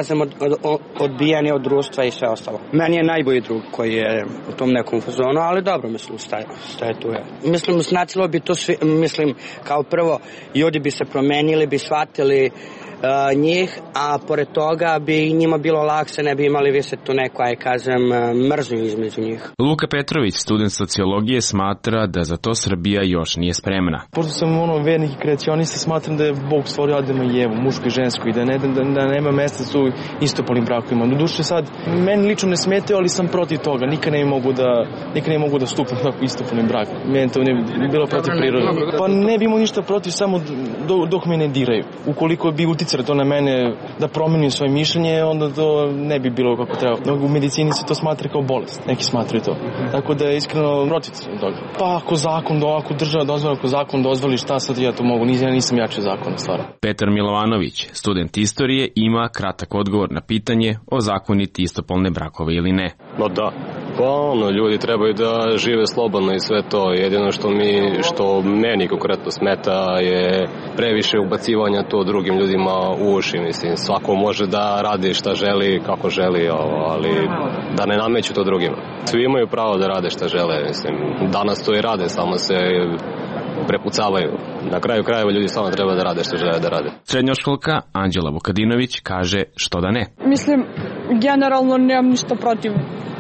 odbijeni od društva i sve ostalo. Meni je najbolji drug koji je u tom nekom fazonu, ali dobro, mislim, staje tu je. Mislim, značilo bi to svi, mislim, kao prvo, ljudi bi se promenili, bi shvatili njih, a pored toga bi njima bilo lakše, ne bi imali više tu neku, mržnju između njih. Luka Petrović, student sociologije, smatra da za to Srbija još nije spremna. Pošto sam vernik i kreacionista, smatram da je Bog stvorio Adama i Evu, muško i žensko, i da nema mesta su istopolnim brakovima. Doduše sad, meni lično ne smetaju, ali sam protiv toga. Nikad ne mogu da stupim na istopolni brak. Meni to ne bi bilo protiv prirode. Pa ne bi imao ništa protiv, samo dok me ne diraju. Ukoliko bi uticali to na mene da promenim svoje mišljenje, onda to ne bi bilo kako treba. U medicini se to smatra kao bolest. Neki smatraju to. Tako da je iskreno protiv toga. Pa ako država dozvoli, ako zakon dozvoli, šta sad ja to mogu? Ja nisam jači zakon stvara. Petar Milovanović, student istorije, ima kratak odgovor na pitanje o zakoniti istopolne brakove ili ne. No da. Pa ljudi trebaju da žive slobodno i sve to. Jedino što meni konkretno smeta je previše ubacivanja to drugim ljudima u uši. Mislim, svako može da radi šta želi, kako želi, ali da ne nameću to drugima. Svi imaju pravo da rade šta žele. Mislim, danas to i rade, samo se prepucavaju. Na kraju krajeva ljudi samo treba da rade što žele da rade. Srednjoškolka Anđela Vukadinović kaže što da ne. Mislim, generalno nemam ništa protiv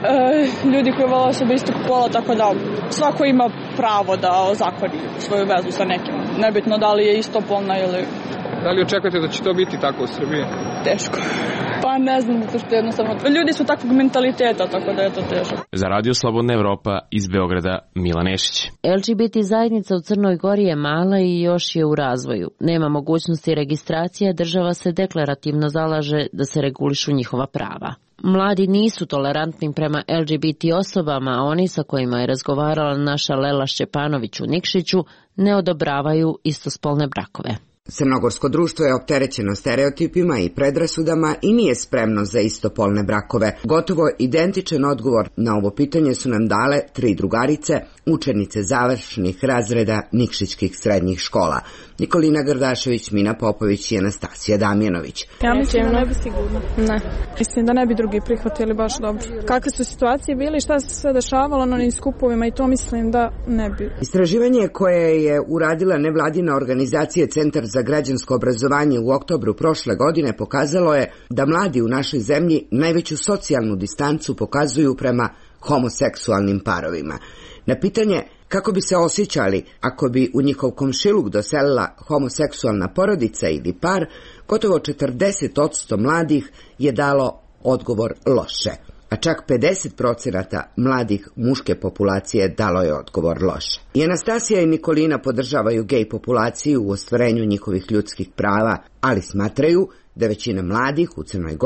ljudi koji vole osobe istog pola, tako da svako ima pravo da ozakoni svoju vezu sa nekim. Nebitno da li je istopolna ili... Da li očekujete da će to biti tako u Srbiji? Teško. Pa ne znam, zato što jednostavno... Ljudi su takvog mentaliteta, tako da je to teško. Za Radio Slobodna Evropa iz Beograda, Milan Nešić. LGBT zajednica u Crnoj Gori je mala i još je u razvoju. Nema mogućnosti registracije, država se deklarativno zalaže da se regulišu njihova prava. Mladi nisu tolerantni prema LGBT osobama, a oni sa kojima je razgovarala naša Lela Šćepanović u Nikšiću ne odobravaju istospolne brakove. Crnogorsko društvo je opterećeno stereotipima i predrasudama i nije spremno za istopolne brakove. Gotovo identičan odgovor na ovo pitanje su nam dale 3 drugarice, učenice završnih razreda nikšićkih srednjih škola. Nikolina Gardašević, Mina Popović i Anastasija Damjanović. Ja mislim da ne bi sigurno. Ne. Mislim da ne bi drugi prihvatili baš dobro. Kakve su situacije bile i šta se sve dešavalo na onim skupovima i to mislim da ne bi. Istraživanje koje je uradila nevladina organizacija Centar za građansko obrazovanje u oktobru prošle godine pokazalo je da mladi u našoj zemlji najveću socijalnu distancu pokazuju prema homoseksualnim parovima. Na pitanje kako bi se osjećali ako bi u njihov komšiluk doselila homoseksualna porodica ili par, gotovo 40% mladih je dalo odgovor loše, a čak 50% mladih muške populacije dalo je odgovor loše. I Anastasija i Nikolina podržavaju gej populaciju u ostvarenju njihovih ljudskih prava, ali smatraju da većina mladih u Crnoj Gori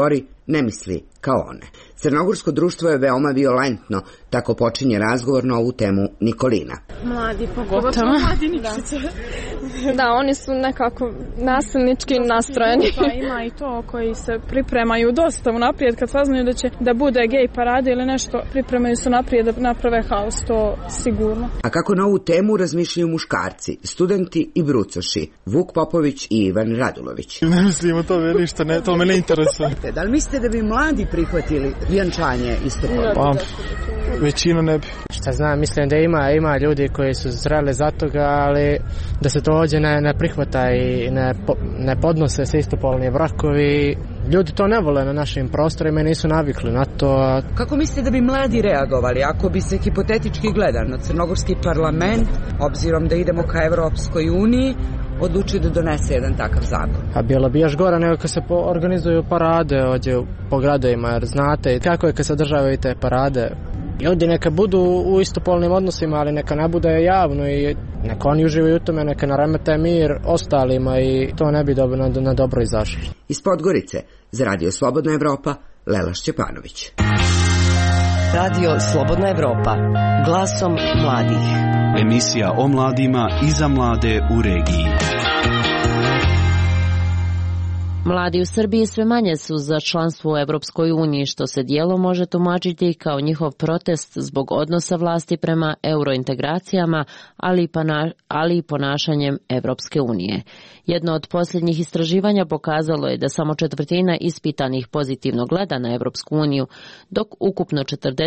ne misli kao one. Crnogorsko društvo je veoma violentno, tako počinje razgovor na ovu temu Nikolina. Mladi, pogotovo mladi Nikšića. Da, oni su nekako nasilnički nastrojeni. Pa ima i to koji se pripremaju dosta unaprijed kad saznaju da će da bude gej parade ili nešto, pripremaju se naprijed da naprave haos, to sigurno. A kako na ovu temu razmišljaju muškarci, studenti i brucoši, Vuk Popović i Ivan Radulović? Ne mislim o tome ništa, to me ne interesuje. Da li mislite da bi mladi prihvatili vjenčanje istopola? Pa, većina ne bi. Šta znam, mislim da ima ljudi koji su zreli za toga, ali da se to ovdje ne prihvata i ne podnose se istopolni brakovi. Ljudi to ne vole na našim prostorima i nisu navikli na to. Kako mislite da bi mladi reagovali ako bi se hipotetički gledano crnogorski parlament, obzirom da idemo ka Evropskoj uniji, odlučio da donese jedan takav zakon? A bilo bi još gore nego kad se organizuju parade ovdje po gradovima, jer znate kako je kad se održavaju te parade. Ljudi neka budu u istopolnim odnosima, ali neka ne bude javno i neka oni uživaju u tome, neka naremete mir ostalima i to ne bi na dobro izašlo. Iz Podgorice, za Radio Slobodna Evropa, Lela Šćepanović. Radio Slobodna Evropa, glasom mladih. Emisija o mladima i za mlade u regiji. Mladi u Srbiji sve manje su za članstvo u Evropskoj uniji, što se dijelom može tumačiti kao njihov protest zbog odnosa vlasti prema eurointegracijama, ali i ponašanjem Evropske unije. Jedno od posljednjih istraživanja pokazalo je da samo 1/4 ispitanih pozitivno gleda na Evropsku uniju, dok ukupno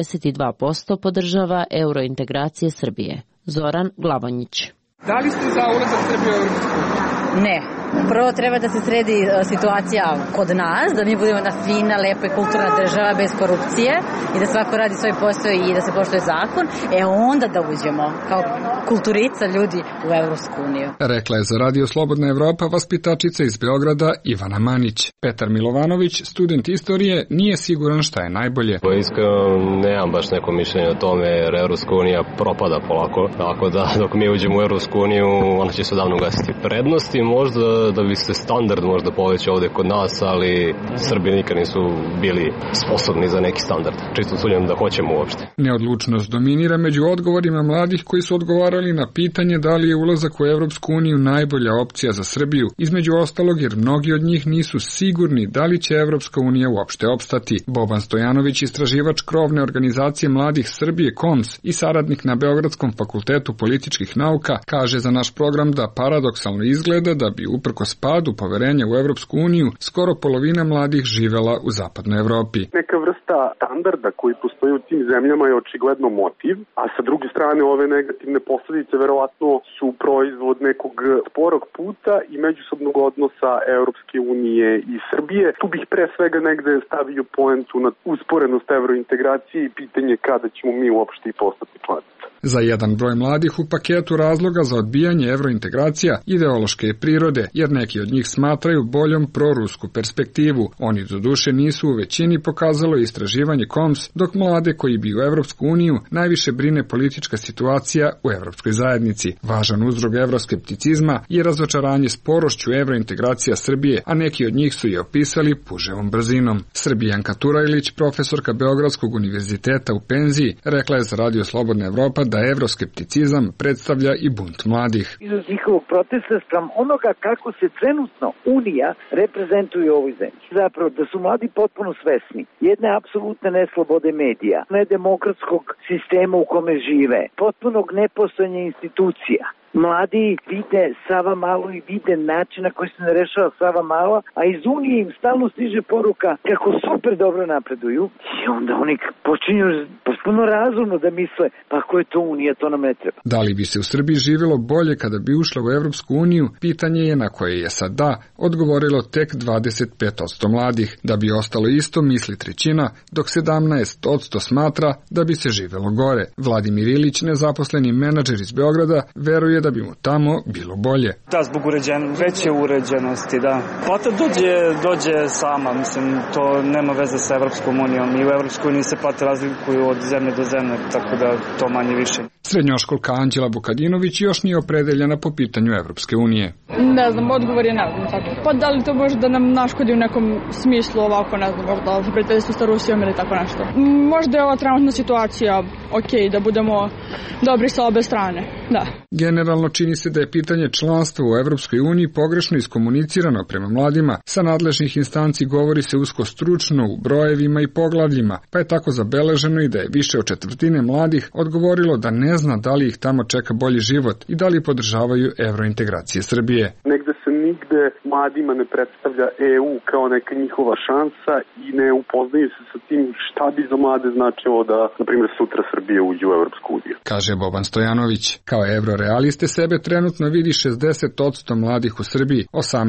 42% podržava eurointegracije Srbije. Zoran Glavonjić. Da li ste za ulazak Srbije u Evropsku uniju? Ne. Prvo treba da se sredi situacija kod nas, da mi budemo jedna fina, lepa i kulturna država bez korupcije i da svako radi svoj posao i da se poštuje zakon, onda da uđemo kao kulturica ljudi u Evropsku uniju. Rekla je za Radio Slobodna Evropa vaspitačica iz Beograda Ivana Manić. Petar Milovanović, student istorije, nije siguran šta je najbolje. Iskreno nemam baš neko mišljenje o tome jer Evropska unija propada polako, tako da dok mi uđemo u Evropsku uniju ona će se davno ugasiti. Prednosti možda da bi se standard možda poveća ovde kod nas, ali Srbi nikad nisu bili sposobni za neki standard. Čisto sumnjam da hoćemo uopšte. Neodlučnost dominira među odgovorima mladih koji su odgovarali na pitanje da li je ulazak u Evropsku uniju najbolja opcija za Srbiju, između ostalog jer mnogi od njih nisu sigurni da li će Evropska unija uopšte opstati. Boban Stojanović, istraživač krovne organizacije mladih Srbije KOMS i saradnik na Beogradskom fakultetu političkih nauka, kaže za naš program da paradoksalno izgleda da bi uprkos padu poverenja u Evropsku uniju, skoro polovina mladih živela u zapadnoj Evropi. Neka vrsta standarda koji postoji u tim zemljama je očigledno motiv, a sa druge strane ove negativne posledice verovatno su proizvod nekog sporog puta i međusobnog odnosa Evropske unije i Srbije. Tu bih pre svega negde stavio poentu na usporenost evrointegracije i pitanje kada ćemo mi uopšte i postati članica. Za jedan broj mladih u paketu razloga za odbijanje evrointegracija ideološke je prirode, jer neki od njih smatraju boljom prorusku perspektivu. Oni doduše nisu u većini, pokazalo istraživanje KOMS, dok mlade koji bi u Evropsku uniju najviše brine politička situacija u Evropskoj zajednici. Važan uzrok evroskepticizma je razočaranje sporošću evrointegracija Srbije, a neki od njih su je opisali puževom brzinom. Srbijanka Turajlić, profesorka Beogradskog univerziteta u penziji, rekla je za Radio Slobodna Evropa da evroskepticizam predstavlja i bunt mladih. Izraz njihovog protesta spram onoga kako se trenutno Unija reprezentuje u ovoj zemlji. Zapravo da su mladi potpuno svesni jedne apsolutne neslobode medija, nedemokratskog sistema u kome žive, potpunog nepostojanja institucija. Mladi vide Savamalu i vide način na koji se ne rešava Savamala, a iz Unije im stalno stiže poruka kako super dobro napreduju i onda oni počinju potpuno razumno da misle pa ako je to Unija, to nam ne treba. Da li bi se u Srbiji živjelo bolje kada bi ušla u Evropsku uniju, pitanje je na koje je sad da odgovorilo tek 25% mladih. Da bi ostalo isto misli 1/3, dok 17% smatra da bi se živjelo gore. Vladimir Ilić, nezaposleni menadžer iz Beograda, veruje da bi mu tamo bilo bolje. Da, zbog veće uređenosti, da. Plata dođe sama, mislim, to nema veze sa Evropskom unijom i u Evropskoj uniji se plate razlikuju od zemlje do zemlje, tako da to manje više. Srednjoškolka Anđela Vukadinović još nije opredeljena po pitanju Evropske unije. Ne znam, odgovor je ne znam tako. Pa da li to može da nam naškodi u nekom smislu ovako, ne znam, možda prijateljstvo sa Rusijom ili tako nešto. Možda je ova trenutna situacija okej, da budemo dobri sa obe strane, da. Generalno čini se da je pitanje članstva u Evropskoj uniji pogrešno iskomunicirano prema mladima. Sa nadležnih instanci govori se usko stručno u brojevima i poglavljima, pa je tako zabeleženo i da je više od četvrtine mladih odgovorilo da ne zna da li ih tamo čeka bolji život i da li podržavaju evrointegracije Srbije. Negde se nigde mladima ne predstavlja EU kao neka njihova šansa i ne upoznaju se sa tim šta bi za mlade značilo da, na primjer, sutra Srbija uđe u Evropsku uniju. Kaže Boban Stojanović. Kao evrorealiste sebe trenutno vidi 60% mladih u Srbiji,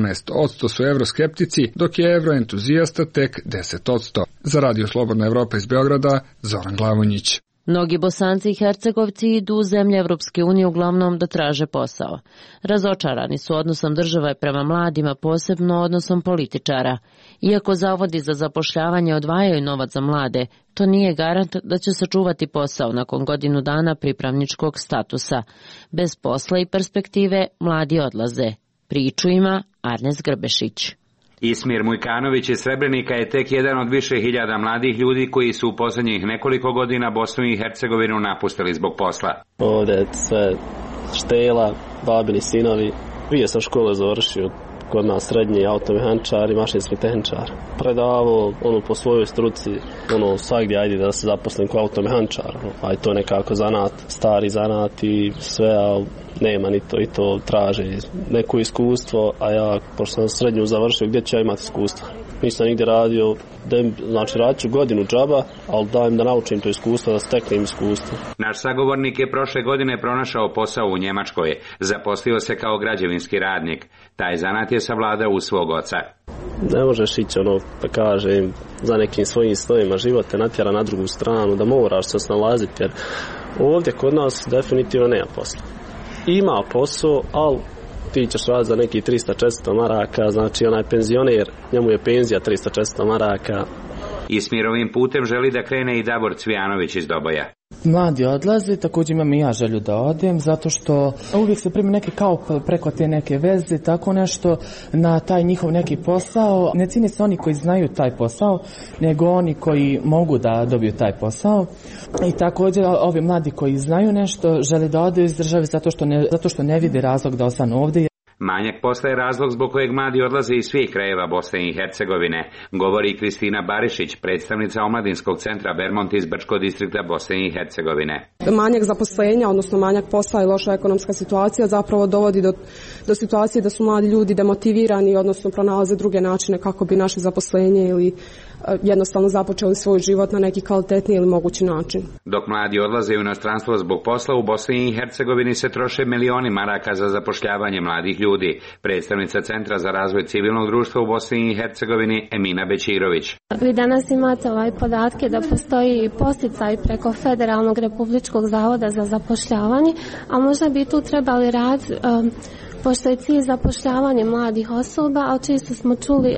18% su evroskeptici, dok je evroentuzijasta tek 10%. Za Radio Slobodna Evropa iz Beograda, Zoran Glavonjić. Mnogi Bosanci i Hercegovci idu u zemlje Evropske unije uglavnom da traže posao. Razočarani su odnosom države prema mladima, posebno odnosom političara. Iako zavodi za zapošljavanje odvajaju novac za mlade, to nije garant da će sačuvati posao nakon godinu dana pripravničkog statusa. Bez posla i perspektive mladi odlaze. Priču ima Arnes Grbešić. Ismir Mujkanović iz Srebrenika je tek jedan od više hiljada mladih ljudi koji su u posljednjih nekoliko godina Bosnu i Hercegovinu napustili zbog posla. Ovdje je sve štela, babini sinovi. Prije sam škole završio, kod nas srednji automehaničar i mašinski tehničar. Predavao po svojoj struci, svagdje ajde da se zaposlim kao automehaničar. Aj to nekako zanat, stari zanat i sve, ali nema ni to i to traže neko iskustvo, a ja, pošto sam srednju završio, gdje ću ja imati iskustva? Nisam nigdje radio, znači radit ću godinu džaba, ali dajem da naučim to iskustvo, da steknem iskustvo. Naš sagovornik je prošle godine pronašao posao u Njemačkoj. Zaposlio se kao građevinski radnik. Taj zanat je savladao u svog oca. Ne možeš ići da kažem, za nekim svojim snovima, život te natjera na drugu stranu, da moraš se snalaziti, jer ovdje kod nas definitivno nema posla. Ima posao, ali ti ćeš raditi za neki 300-400 maraka, znači onaj penzioner, njemu je penzija 300-400 maraka. Ismirovim putem želi da krene i Davor Cvijanović iz Doboja. Mladi odlaze, također imam i ja želju da odem, zato što uvijek se primi neke kao preko te neke veze, tako nešto na taj njihov neki posao. Ne cijene se oni koji znaju taj posao, nego oni koji mogu da dobiju taj posao. I također ovi mladi koji znaju nešto žele da ode iz države zato što ne vide razlog da ostanu ovdje. Manjak posla je razlog zbog kojeg mladi odlaze iz svih krajeva Bosne i Hercegovine, govori Kristina Barišić, predstavnica omladinskog centra Bermont iz Brčkog distrikta Bosne i Hercegovine. Manjak zaposlenja, odnosno manjak posla i loša ekonomska situacija zapravo dovodi do situacije da su mladi ljudi demotivirani, odnosno pronalaze druge načine kako bi našli zaposlenje ili jednostavno započeli svoj život na neki kvalitetniji ili mogući način. Dok mladi odlaze u inostranstvo zbog posla, u Bosni i Hercegovini se troše milioni maraka za zapošljavanje mladih ljudi. Predstavnica Centra za razvoj civilnog društva u Bosni i Hercegovini Emina Bećirović. Vi danas imate podatke da postoji posticaj preko Federalnog republičkog zavoda za zapošljavanje, a možda bi tu trebali rad, pošto je cilj zapošljavanje mladih osoba, a često smo čuli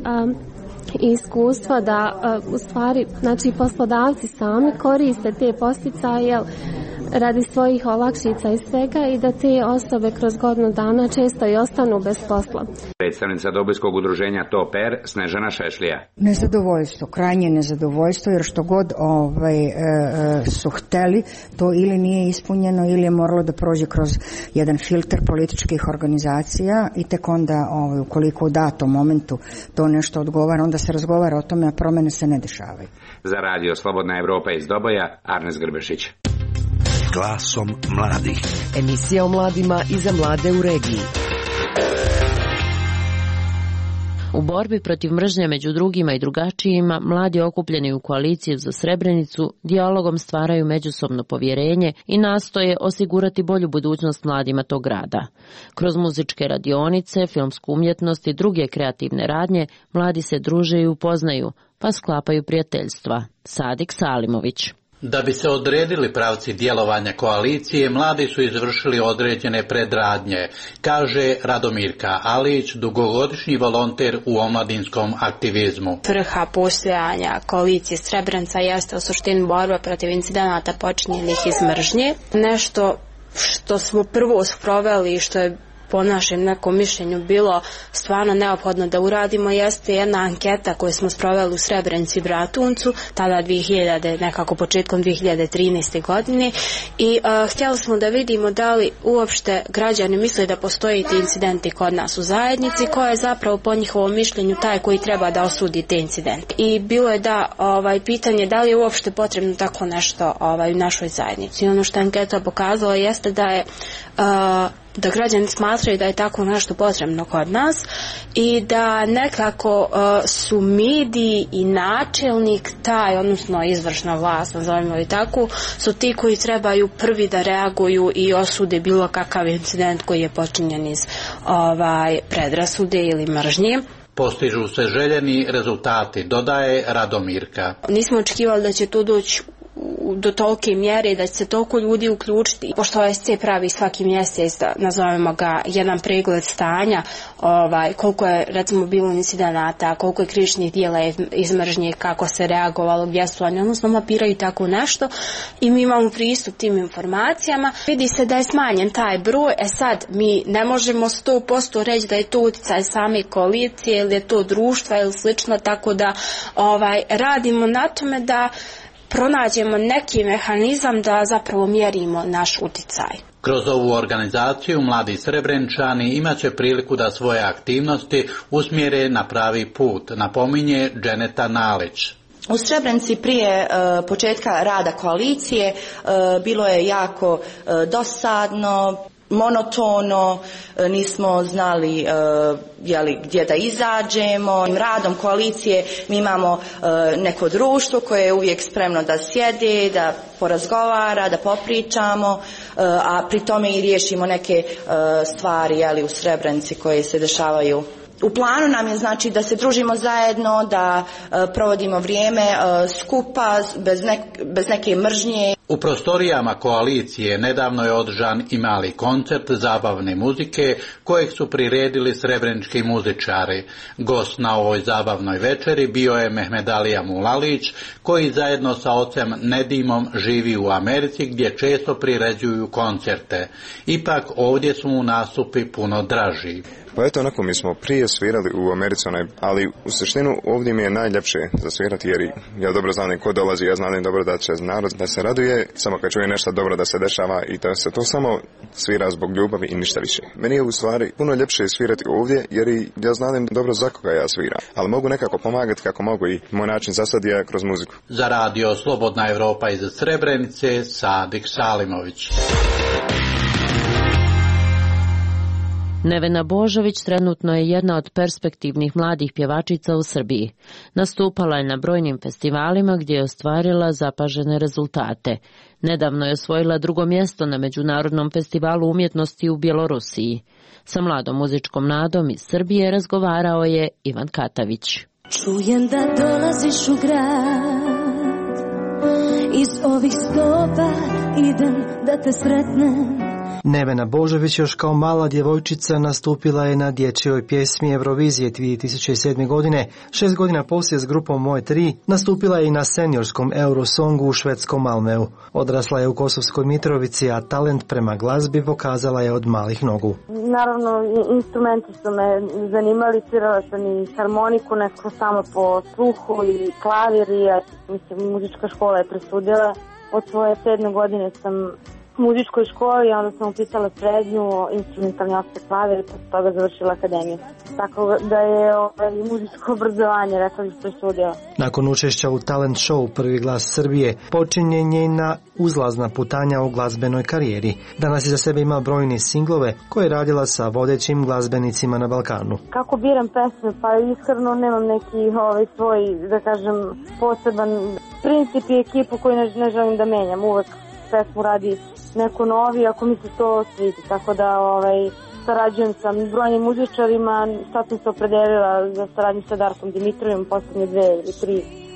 iskustva da u stvari, znači poslodavci sami koriste te posticaje radi svojih olakšica i svega i da te osobe kroz godinu dana često i ostanu bez posla. Predstavnica Dobojskog udruženja TOPER Snežana Šešlija. Nezadovoljstvo, krajnje nezadovoljstvo, jer što god su hteli, to ili nije ispunjeno ili je moralo da prođe kroz jedan filter političkih organizacija i tek onda ukoliko u datom momentu to nešto odgovara, onda se razgovara o tome, a promene se ne dešavaju. Za Radio Slobodna Evropa iz Doboja, Arnes Grbešić. Glasom mladih. Emisija o mladima i za mlade u regiji. U borbi protiv mržnje među drugima i drugačijima, mladi okupljeni u koaliciju za Srebrenicu dijalogom stvaraju međusobno povjerenje i nastoje osigurati bolju budućnost mladima tog grada. Kroz muzičke radionice, filmsku umjetnost i druge kreativne radnje, mladi se druže i upoznaju, pa sklapaju prijateljstva. Sadik Salimović. Da bi se odredili pravci djelovanja koalicije, mladi su izvršili određene predradnje, kaže Radomirka Alić, dugogodišnji volonter u omladinskom aktivizmu. Svrha postojanja koalicije Srebrenica jeste u suštini borba protiv incidenata počinjenih iz mržnje. Nešto što smo prvo sproveli i što je po našem nekom mišljenju bilo stvarno neophodno da uradimo jeste jedna anketa koju smo sproveli u Srebrenici i Bratuncu, tada nekako početkom 2013. godine i htjeli smo da vidimo da li uopšte građani misle da postoje ti incidenti kod nas u zajednici, ko je zapravo po njihovom mišljenju taj koji treba da osudi te incidente. I bilo je pitanje da li je uopšte potrebno tako nešto u našoj zajednici. I ono što anketa pokazala jeste da građani smatraju da je tako nešto potrebno kod nas i da nekako su mediji i načelnik taj, odnosno izvršna vlast, nazovimo i tako, su ti koji trebaju prvi da reaguju i osude bilo kakav incident koji je počinjen iz predrasude ili mržnje. Postižu se željeni rezultati, dodaje Radomirka. Nismo očekivali da će to doći do tolike mjere da će se toliko ljudi uključiti. Pošto OSC pravi svaki mjesec, nazovemo ga, jedan pregled stanja, koliko je recimo bilo incidenata, koliko je krivičnih djela iz mržnje, kako se reagovalo, gdje su oni, odnosno mapiraju tako nešto i mi imamo pristup tim informacijama. Vidi se da je smanjen taj broj, sad mi ne možemo 100% reći da je to utjecaj same koalicije ili je to društva ili slično, tako da radimo na tome da pronađemo neki mehanizam da zapravo mjerimo naš utjecaj. Kroz ovu organizaciju mladi Srebrenčani imat će priliku da svoje aktivnosti usmjere na pravi put, napominje Dženeta Nalić. U Srebrenici prije početka rada koalicije bilo je jako dosadno, monotono, nismo znali gdje da izađemo. Radom koalicije mi imamo neko društvo koje je uvijek spremno da sjede, da porazgovara, da popričamo, a pri tome i riješimo neke stvari u Srebrenici koje se dešavaju. U planu nam je da se družimo zajedno, da provodimo vrijeme skupa, bez neke mržnje. U prostorijama koalicije nedavno je održan i mali koncert zabavne muzike kojeg su priredili srebrenički muzičari. Gost na ovoj zabavnoj večeri bio je Mehmedalija Mulalić, koji zajedno sa ocem Nedimom živi u Americi gdje često priređuju koncerte. Ipak ovdje su mu nastupi puno draži. Pa eto, onako, mi smo prije svirali u Americi, ali u suštinu ovdje mi je najljepše zasvirati jer ja dobro znam ko dolazi, ja znam dobro da će narod da se raduje, samo kad čuje nešto dobro da se dešava i da se to samo svira zbog ljubavi i ništa više. Meni je u stvari puno ljepše svirati ovdje jer ja znam dobro za koga ja sviram, ali mogu nekako pomagati kako mogu i moj način zasad je kroz muziku. Za radio Slobodna Europa iz Srebrenice, Sadik Salimović. Nevena Božović trenutno je jedna od perspektivnih mladih pjevačica u Srbiji. Nastupala je na brojnim festivalima gdje je ostvarila zapažene rezultate. Nedavno je osvojila 2. mjesto na Međunarodnom festivalu umjetnosti u Bjelorusiji. Sa mladom muzičkom nadom iz Srbije razgovarao je Ivan Katavić. Čujem da dolaziš u grad, iz ovih stopa idem da te sretnem. Nevena Božović još kao mala djevojčica nastupila je na dječjoj pjesmi Eurovizije 2007. godine. 6 godina poslije s grupom Moje 3 nastupila je i na seniorskom Eurosongu u švedskom Malmeu. Odrasla je u Kosovskoj Mitrovici, a talent prema glazbi pokazala je od malih nogu. Naravno, instrumenti su me zanimali, svirala sam i harmoniku, neko samo po sluhu i klavir i muzička škola je presudila. Od svoje 7. godine sam u muzičkoj školi, onda sam upisala srednju, instrumentalni aspekt klavir i posle toga završila akademiju. Tako da je muzičko obrazovanje, rekla bih, presudila. Nakon učešća u talent show Prvi glas Srbije, počinje njena uzlazna putanja u glazbenoj karijeri. Danas iza sebe ima brojne singlove koje je radila sa vodećim glazbenicima na Balkanu. Kako biram pesme? Pa iskreno nemam neki svoj, da kažem, poseban princip i ekipu koju ne želim da menjam. Uvek pesmu radi neko novi, ako mi se to svidi. Tako da sarađujem sa brojnim muzičarima, sad sam se opredelila za saradnju sa Darkom Dimitrijem, posljednje 2 ili 3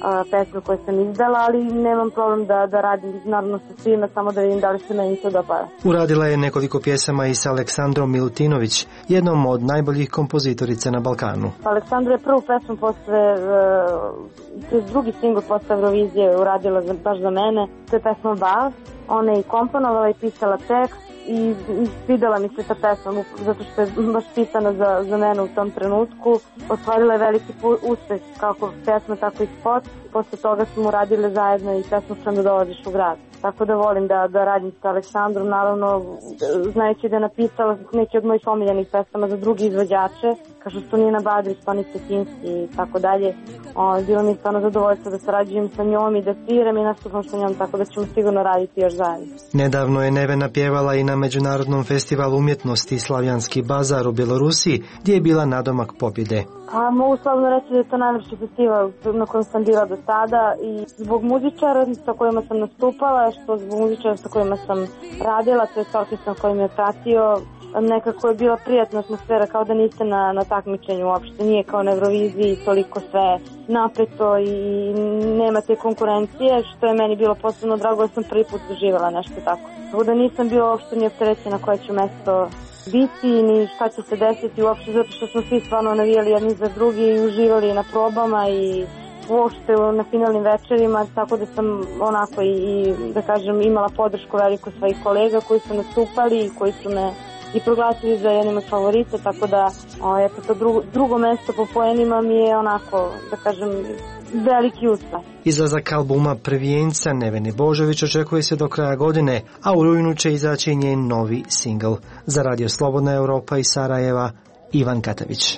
pesme koje sam izdala, ali nemam problem da radim naravno sa svima, samo da vidim da li se meni to dopada. Uradila je nekoliko pjesama i sa Aleksandrom Milutinović, jednom od najboljih kompozitorica na Balkanu. Aleksandra je prvu pesmu posle, drugi singl posle Eurovizije uradila baš za mene, to je pesma Bal. Ona je i komponovala i pisala tekst i svidela mi se ta pesma zato što je baš pisana za mene u tom trenutku. Ostvarila je veliki uspeh kako pesma, tako i spot. Posle toga smo uradile zajedno i pesmu Sam da dolaziš u grad. Tako da volim da radim sa Aleksandrom, naravno znajući da je napisala neki od mojih omiljenih pesama za drugi izvođače, kao što su Nina Badrić, Toni Cetinski i tako dalje. Bilo mi je stvarno zadovoljstvo da sarađujem sa njom i da sviram i nastupam sa njom, tako da ćemo sigurno raditi još zajedno. Nedavno je Nevena pjevala i na Međunarodnom festivalu umjetnosti Slavjanski bazar u Bjelorusiji, gdje je bila nadomak pobjede. Mogu slobodno reći da je to najlepši festival na kojem sam bila do sada i zbog muzičara sa kojima sam nastupala, što zbog muzičara sa kojima sam radila, to je orkestar koji me je pratio, nekako je bila prijatna atmosfera, kao da niste na takmičenju uopšte, nije kao na Euroviziji toliko sve napreto i nema te konkurencije, što je meni bilo posebno drago, da sam prvi put doživjela nešto tako. Tako da nisam bila uopšte ni opterećena koje ću mesto biti, ni šta će se desiti uopšte, zato što smo svi stvarno navijali jedni za drugi i uživali na probama i uopšte na finalnim večerima, tako da sam onako i da kažem imala podršku veliku svojih kolega koji su nastupali i koji su me i proglasili za jednim od favorita, tako da eto, to drugo mesto po poenima mi je onako, da kažem, veliki uspeh. Izlazak albuma Prvijenca Nevene Božović očekuje se do kraja godine, a u rujnu će izaći njen novi singl. Za Radio Slobodna Europa iz Sarajeva, Ivan Katavić.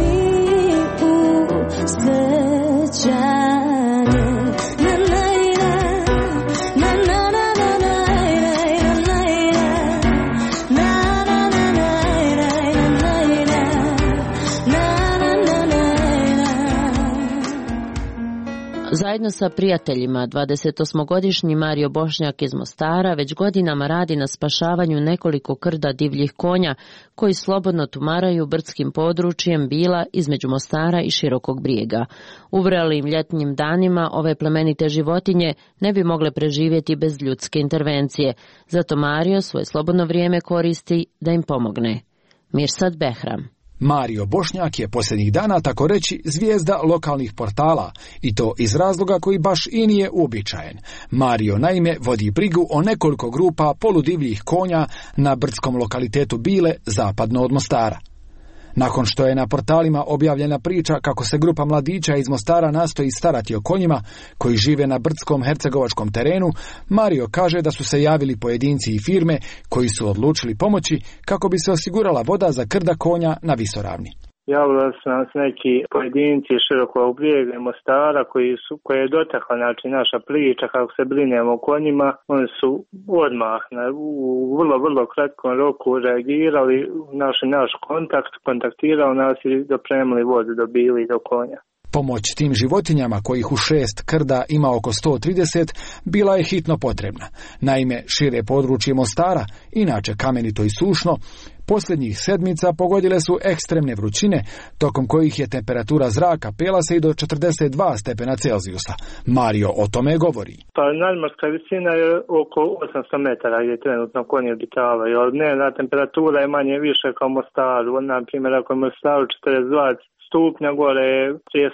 Zajedno sa prijateljima, 28-godišnji Mario Bošnjak iz Mostara već godinama radi na spašavanju nekoliko krda divljih konja koji slobodno tumaraju brdskim područjem Bila između Mostara i Širokog Brijega. U vrelim ljetnim danima ove plemenite životinje ne bi mogle preživjeti bez ljudske intervencije, zato Mario svoje slobodno vrijeme koristi da im pomogne. Mirsad Behram. Mario Bošnjak je posljednjih dana, tako reći, zvijezda lokalnih portala, i to iz razloga koji baš i nije uobičajen. Mario naime vodi brigu o nekoliko grupa poludivljih konja na brdskom lokalitetu Bile, zapadno od Mostara. Nakon što je na portalima objavljena priča kako se grupa mladića iz Mostara nastoji starati o konjima koji žive na brdskom hercegovačkom terenu, Mario kaže da su se javili pojedinci i firme koji su odlučili pomoći kako bi se osigurala voda za krda konja na visoravni. Javili su nas neki pojedinci iz Širokog Brijega i Mostara koje je dotakla naša priča kako se brinemo o konjima. Oni su odmah u vrlo kratkom roku reagirali, naš kontakt, kontaktirao nas i dopremili vodu do Bili i do konja. Pomoć tim životinjama, kojih u 6 krda ima oko 130, bila je hitno potrebna. Naime, šire područje Mostara, inače kamenito i sušno, posljednjih sedmica pogodile su ekstremne vrućine, tokom kojih je temperatura zraka pela se i do 42 stepena Celzijusa. Mario o tome govori. Pa nadmorska visina je oko 800 metara gdje trenutno konji obitavaju, ali dnevna temperatura je manje više kao u Mostaru. Na primjer, ako je u Mostaru 42 stupnja, gore je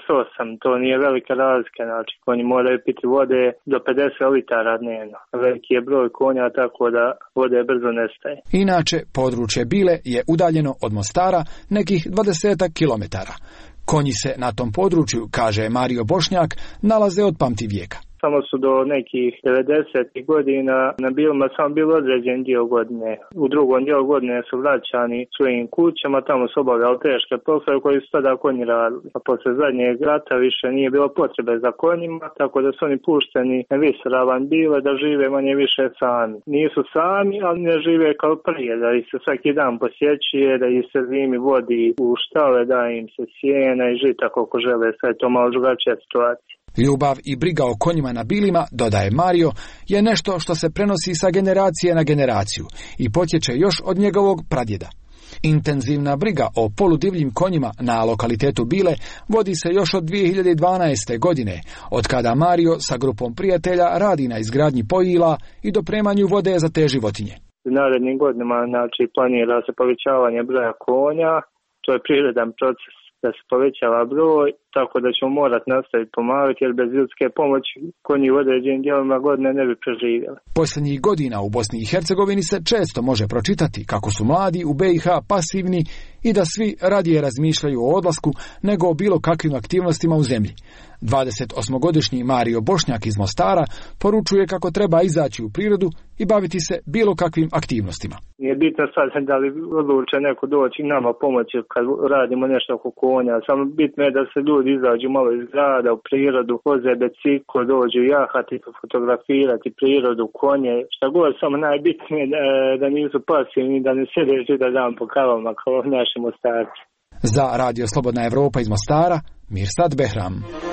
38, to nije velika razlika, znači konji moraju piti vode do 50 litara dnevno. Veliki je broj konja, tako da vode brzo nestaje. Inače, područje Bile je udaljeno od Mostara nekih 20 kilometara. Konji se na tom području, kaže Mario Bošnjak, nalaze od pamtivijeka. Samo su do nekih 90. godina na Bilima samo bilo određen dio godine. U drugom dijelu godine su vraćani svojim kućama, tamo su obavljali teške poslove koji su tada konji radili. A posle zadnjeg rata više nije bilo potrebe za konjima, tako da su oni pušteni na visoravan Bile da žive manje više sami. Nisu sami, ali ne žive kao prije, da ih se svaki dan posjećuje, da ih se zimi vodi u štale, da im se sjena i žita koliko žele, sve je to malo drugačija situacija. Ljubav i briga o konjima na Bilima, dodaje Mario, je nešto što se prenosi sa generacije na generaciju i potječe još od njegovog pradjeda. Intenzivna briga o poludivljim konjima na lokalitetu Bile vodi se još od 2012. godine, od kada Mario sa grupom prijatelja radi na izgradnji pojila i dopremanju vode za te životinje. U narednim godinama planira se povećavanje broja konja, to je prirodan proces da se povećava broj, tako da ćemo morati nastaviti pomagati, jer bez ljudske pomoći konji u određenim dijelovima godine ne bi preživjeli. Posljednjih godina u Bosni i Hercegovini se često može pročitati kako su mladi u BiH pasivni i da svi radije razmišljaju o odlasku nego o bilo kakvim aktivnostima u zemlji. 28-godišnji Mario Bošnjak iz Mostara poručuje kako treba izaći u prirodu i baviti se bilo kakvim aktivnostima. Nije bitno sad da li odluče neko doći nama pomoći kad radimo nešto oko konja, samo bitno je da se ljudi izađu malo iz grada u prirodu, voze biciklo, dođu jahati, fotografirati prirodu, konje, šta god, samo najbitnije da nisu pasivni, da ne sjede čitav dan po kavama kao naši Mostarci. Za Radio Slobodna Evropa iz Mostara, Mirsad Behram.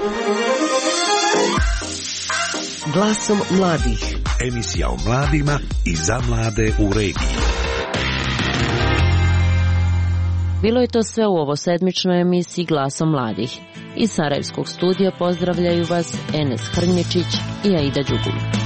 Glasom mladih. Emisija o mladima i za mlade u regiji. Bilo je to sve u ovo sedmičnoj emisiji Glasom mladih. Iz Sarajevskog studija pozdravljaju vas Enes Hrnječić i Aida Đugum.